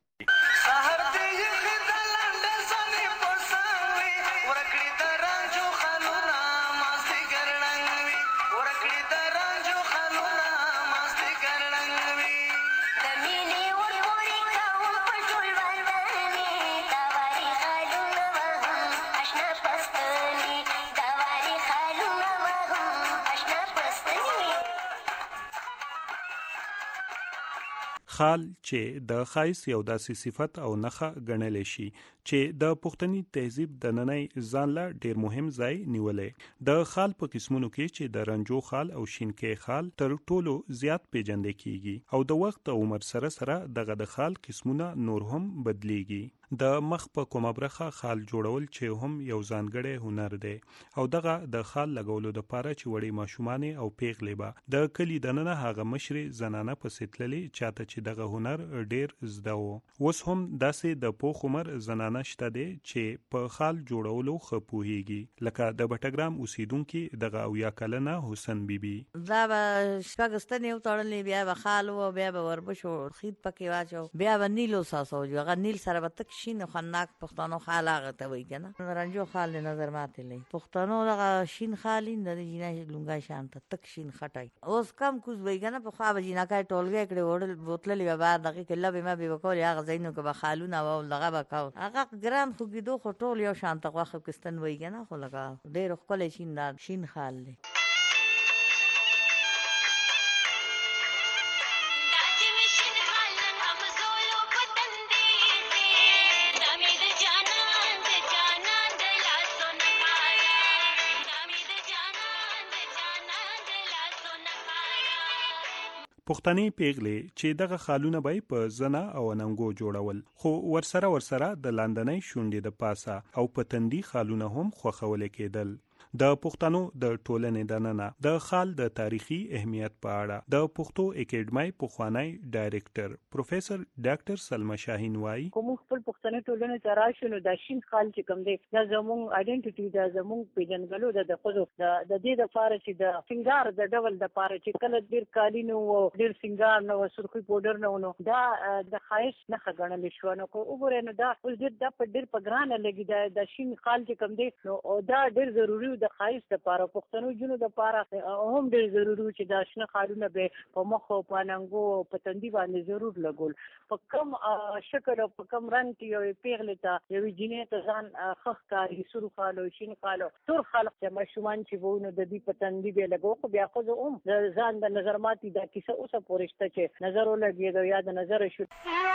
خال چې د خایس یو داسې صفت او نخه ګڼل شي چې د پښتني تهذیب د نننۍ ځان له ډیر مهم ځای نیولې. د خال په قسمونو کې چې د رنجو خال او شینکې خال تر ټولو زیات پیژندل کیږي او د وخت او عمر سره سره دغه د خال قسمونه نور هم بدلیږي. د مخ په کومه برخه خال جوړول چې هم یو ځانګړی هنر دی او دغه د خال لګولو د پاره چې وړي ماشومان او پیغلې به د کلی دننه هغه مشر زنانه په ستللې چاته چې دغه هنر ډیر زده وو. اوس هم داسې د پوخ عمر زنانه شته دي چې په خال جوړولو خپوهيږي لکه د بټګرام اوسیدونکو دغه او یا کلنه حسن بیبي. دا به شپږستنې یو تړلې بیا به خال او بیا به وربشو خید پکې واچو بیا به نیلو ساسو هغه نیل سره به تک شین خناک پښتنو خال هغه ته وایي کنه رنجو خال نظر ماته لې پښتنو دغه شین خالین د جنا لونګا شانت تک شین خټای اوس کم کوز وایي کنه په خوا به جنا کای ټولګه کړي وړل بوتل لې بعد دغه کله به ما به وکول هغه زینو کې به خالونه او دغه به کاو هغه ګران خو کېدو خو ټول یو شانت غوخه کستن وایي کنه خو لګا ډېر خپل شین دا شین خال لې. پښتني پیغلې چې دغه خالونه به په زنه او اننګو جوړول خو ورسره ورسره د لاندنۍ شونډې د پاسه او په تندي خالونه هم خوښول کېدل. د پښتنو د ټولنې د نننه د خال د تاریخي اهمیت په اړه د پښتو اکیډمۍ پخوانی ډایریکټر پروفیسور ډاکټر سلمہ شاهین وایي کوم خپل پښتني ټولنې ته راشنو د شین خال چې کوم دی دا زموږ آیډنټیټي دا زموږ پیژنګلو د خود د دې د فار چې د سنگار د ډول د فار چې کله ډیر کالینو او ډیر سنگار نو سرخی پودر نو نو دا د خایس نه غنل شو نو کو وګورئ نو دا اوس ډیر د ډیر په ګرانه لګي د شین خال چې کوم دی نو دا ډیر ضروری د خایس د پاره پښتنو جنو د پاره هم ډیر ضروری چې د شنه خالونه به په مخ او پاننګو په تندي باندې ضرور لګول په کم شکل او په کم رنگ کې یو پیغلې ته یو جنې ته ځان خخ کاری سرو خالو شین خالو تور خلق چې مشومان چې وونه د دې په تندي به لګو خو بیا خو زه هم ځان د نظر ماتي دا کیسه اوسه پورشته چې نظر ولګي دا یاد نظر شو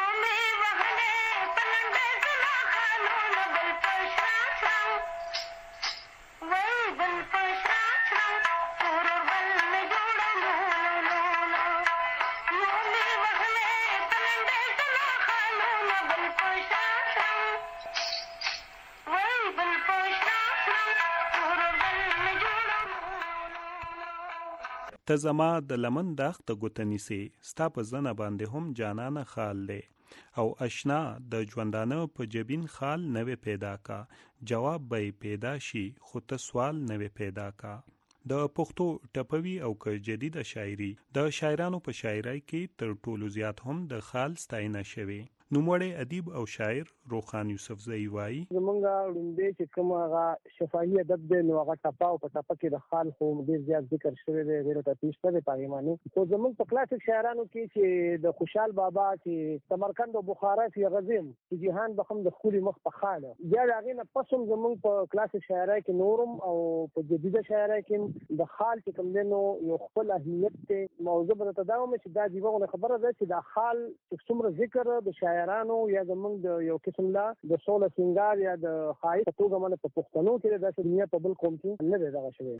ته زما د لمن داغ ته ګوتنیسي ستا په زنه باندې هم جانانه خال دی او اشنا د ژوندانه په جبین خال نوې پیدا کا جواب به پیدا شي خو ته سوال نوې پیدا کا. د پښتو ټپوي او که جدید شاعري د شاعرانو په شاعرۍ کې تر ټولو زیات هم د خال ستاینه شوی. نوموړی ادیب او شاعر روخان یوسفزئی وایي زمونږ وړاندې چې کوم هغه شفاهي ادب دی نو هغه ټپا او په ټپا کې د خال خو ډېر زیات ذکر شوی دی ډېر تفصیل دی پاګمانو خو زمونږ په کلاسیک شاعرانو کې چې د خوشحال بابا چې سمرقند او بخارا چې غزم چې جهان بخم د خولي مخ په خاله یا هغه نه پسوم زمونږ په کلاسیک شاعرۍ کې نورم او په جديده شاعرۍ کې د خال چې کوم دی نو یو خپل اهمیت ته موضوع برته دا مې چې دا دیوغه خبره ده چې د خال څومره ذکر د شاعر شاعرانو یا زمونږ د یو قسم لا د سوله سنگار یا د خایي په توګه باندې په پښتنو کې د دنیا په بل قوم کې نه دی دغه شوی.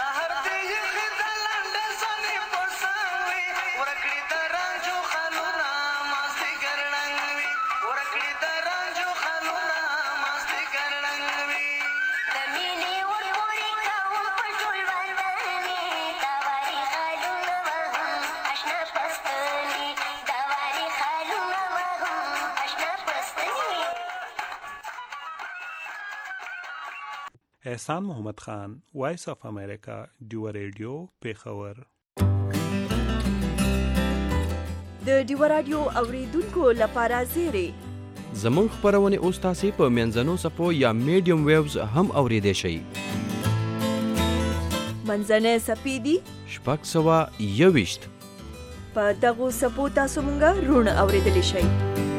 احسان محمد خان، وایس اف امریکا، ډیو ریډیو، پیښور. د ډیو رادیو اوریدونکو لپاره زیری زموږ خبرونه اوس تاسو په منځنو سپو یا میډیم ویوز هم اوریدئ شئ. منځنه سپیدي شپږ سوه یوویشت په دغو سپو تاسو مونږه رونه اوریدلی شئ.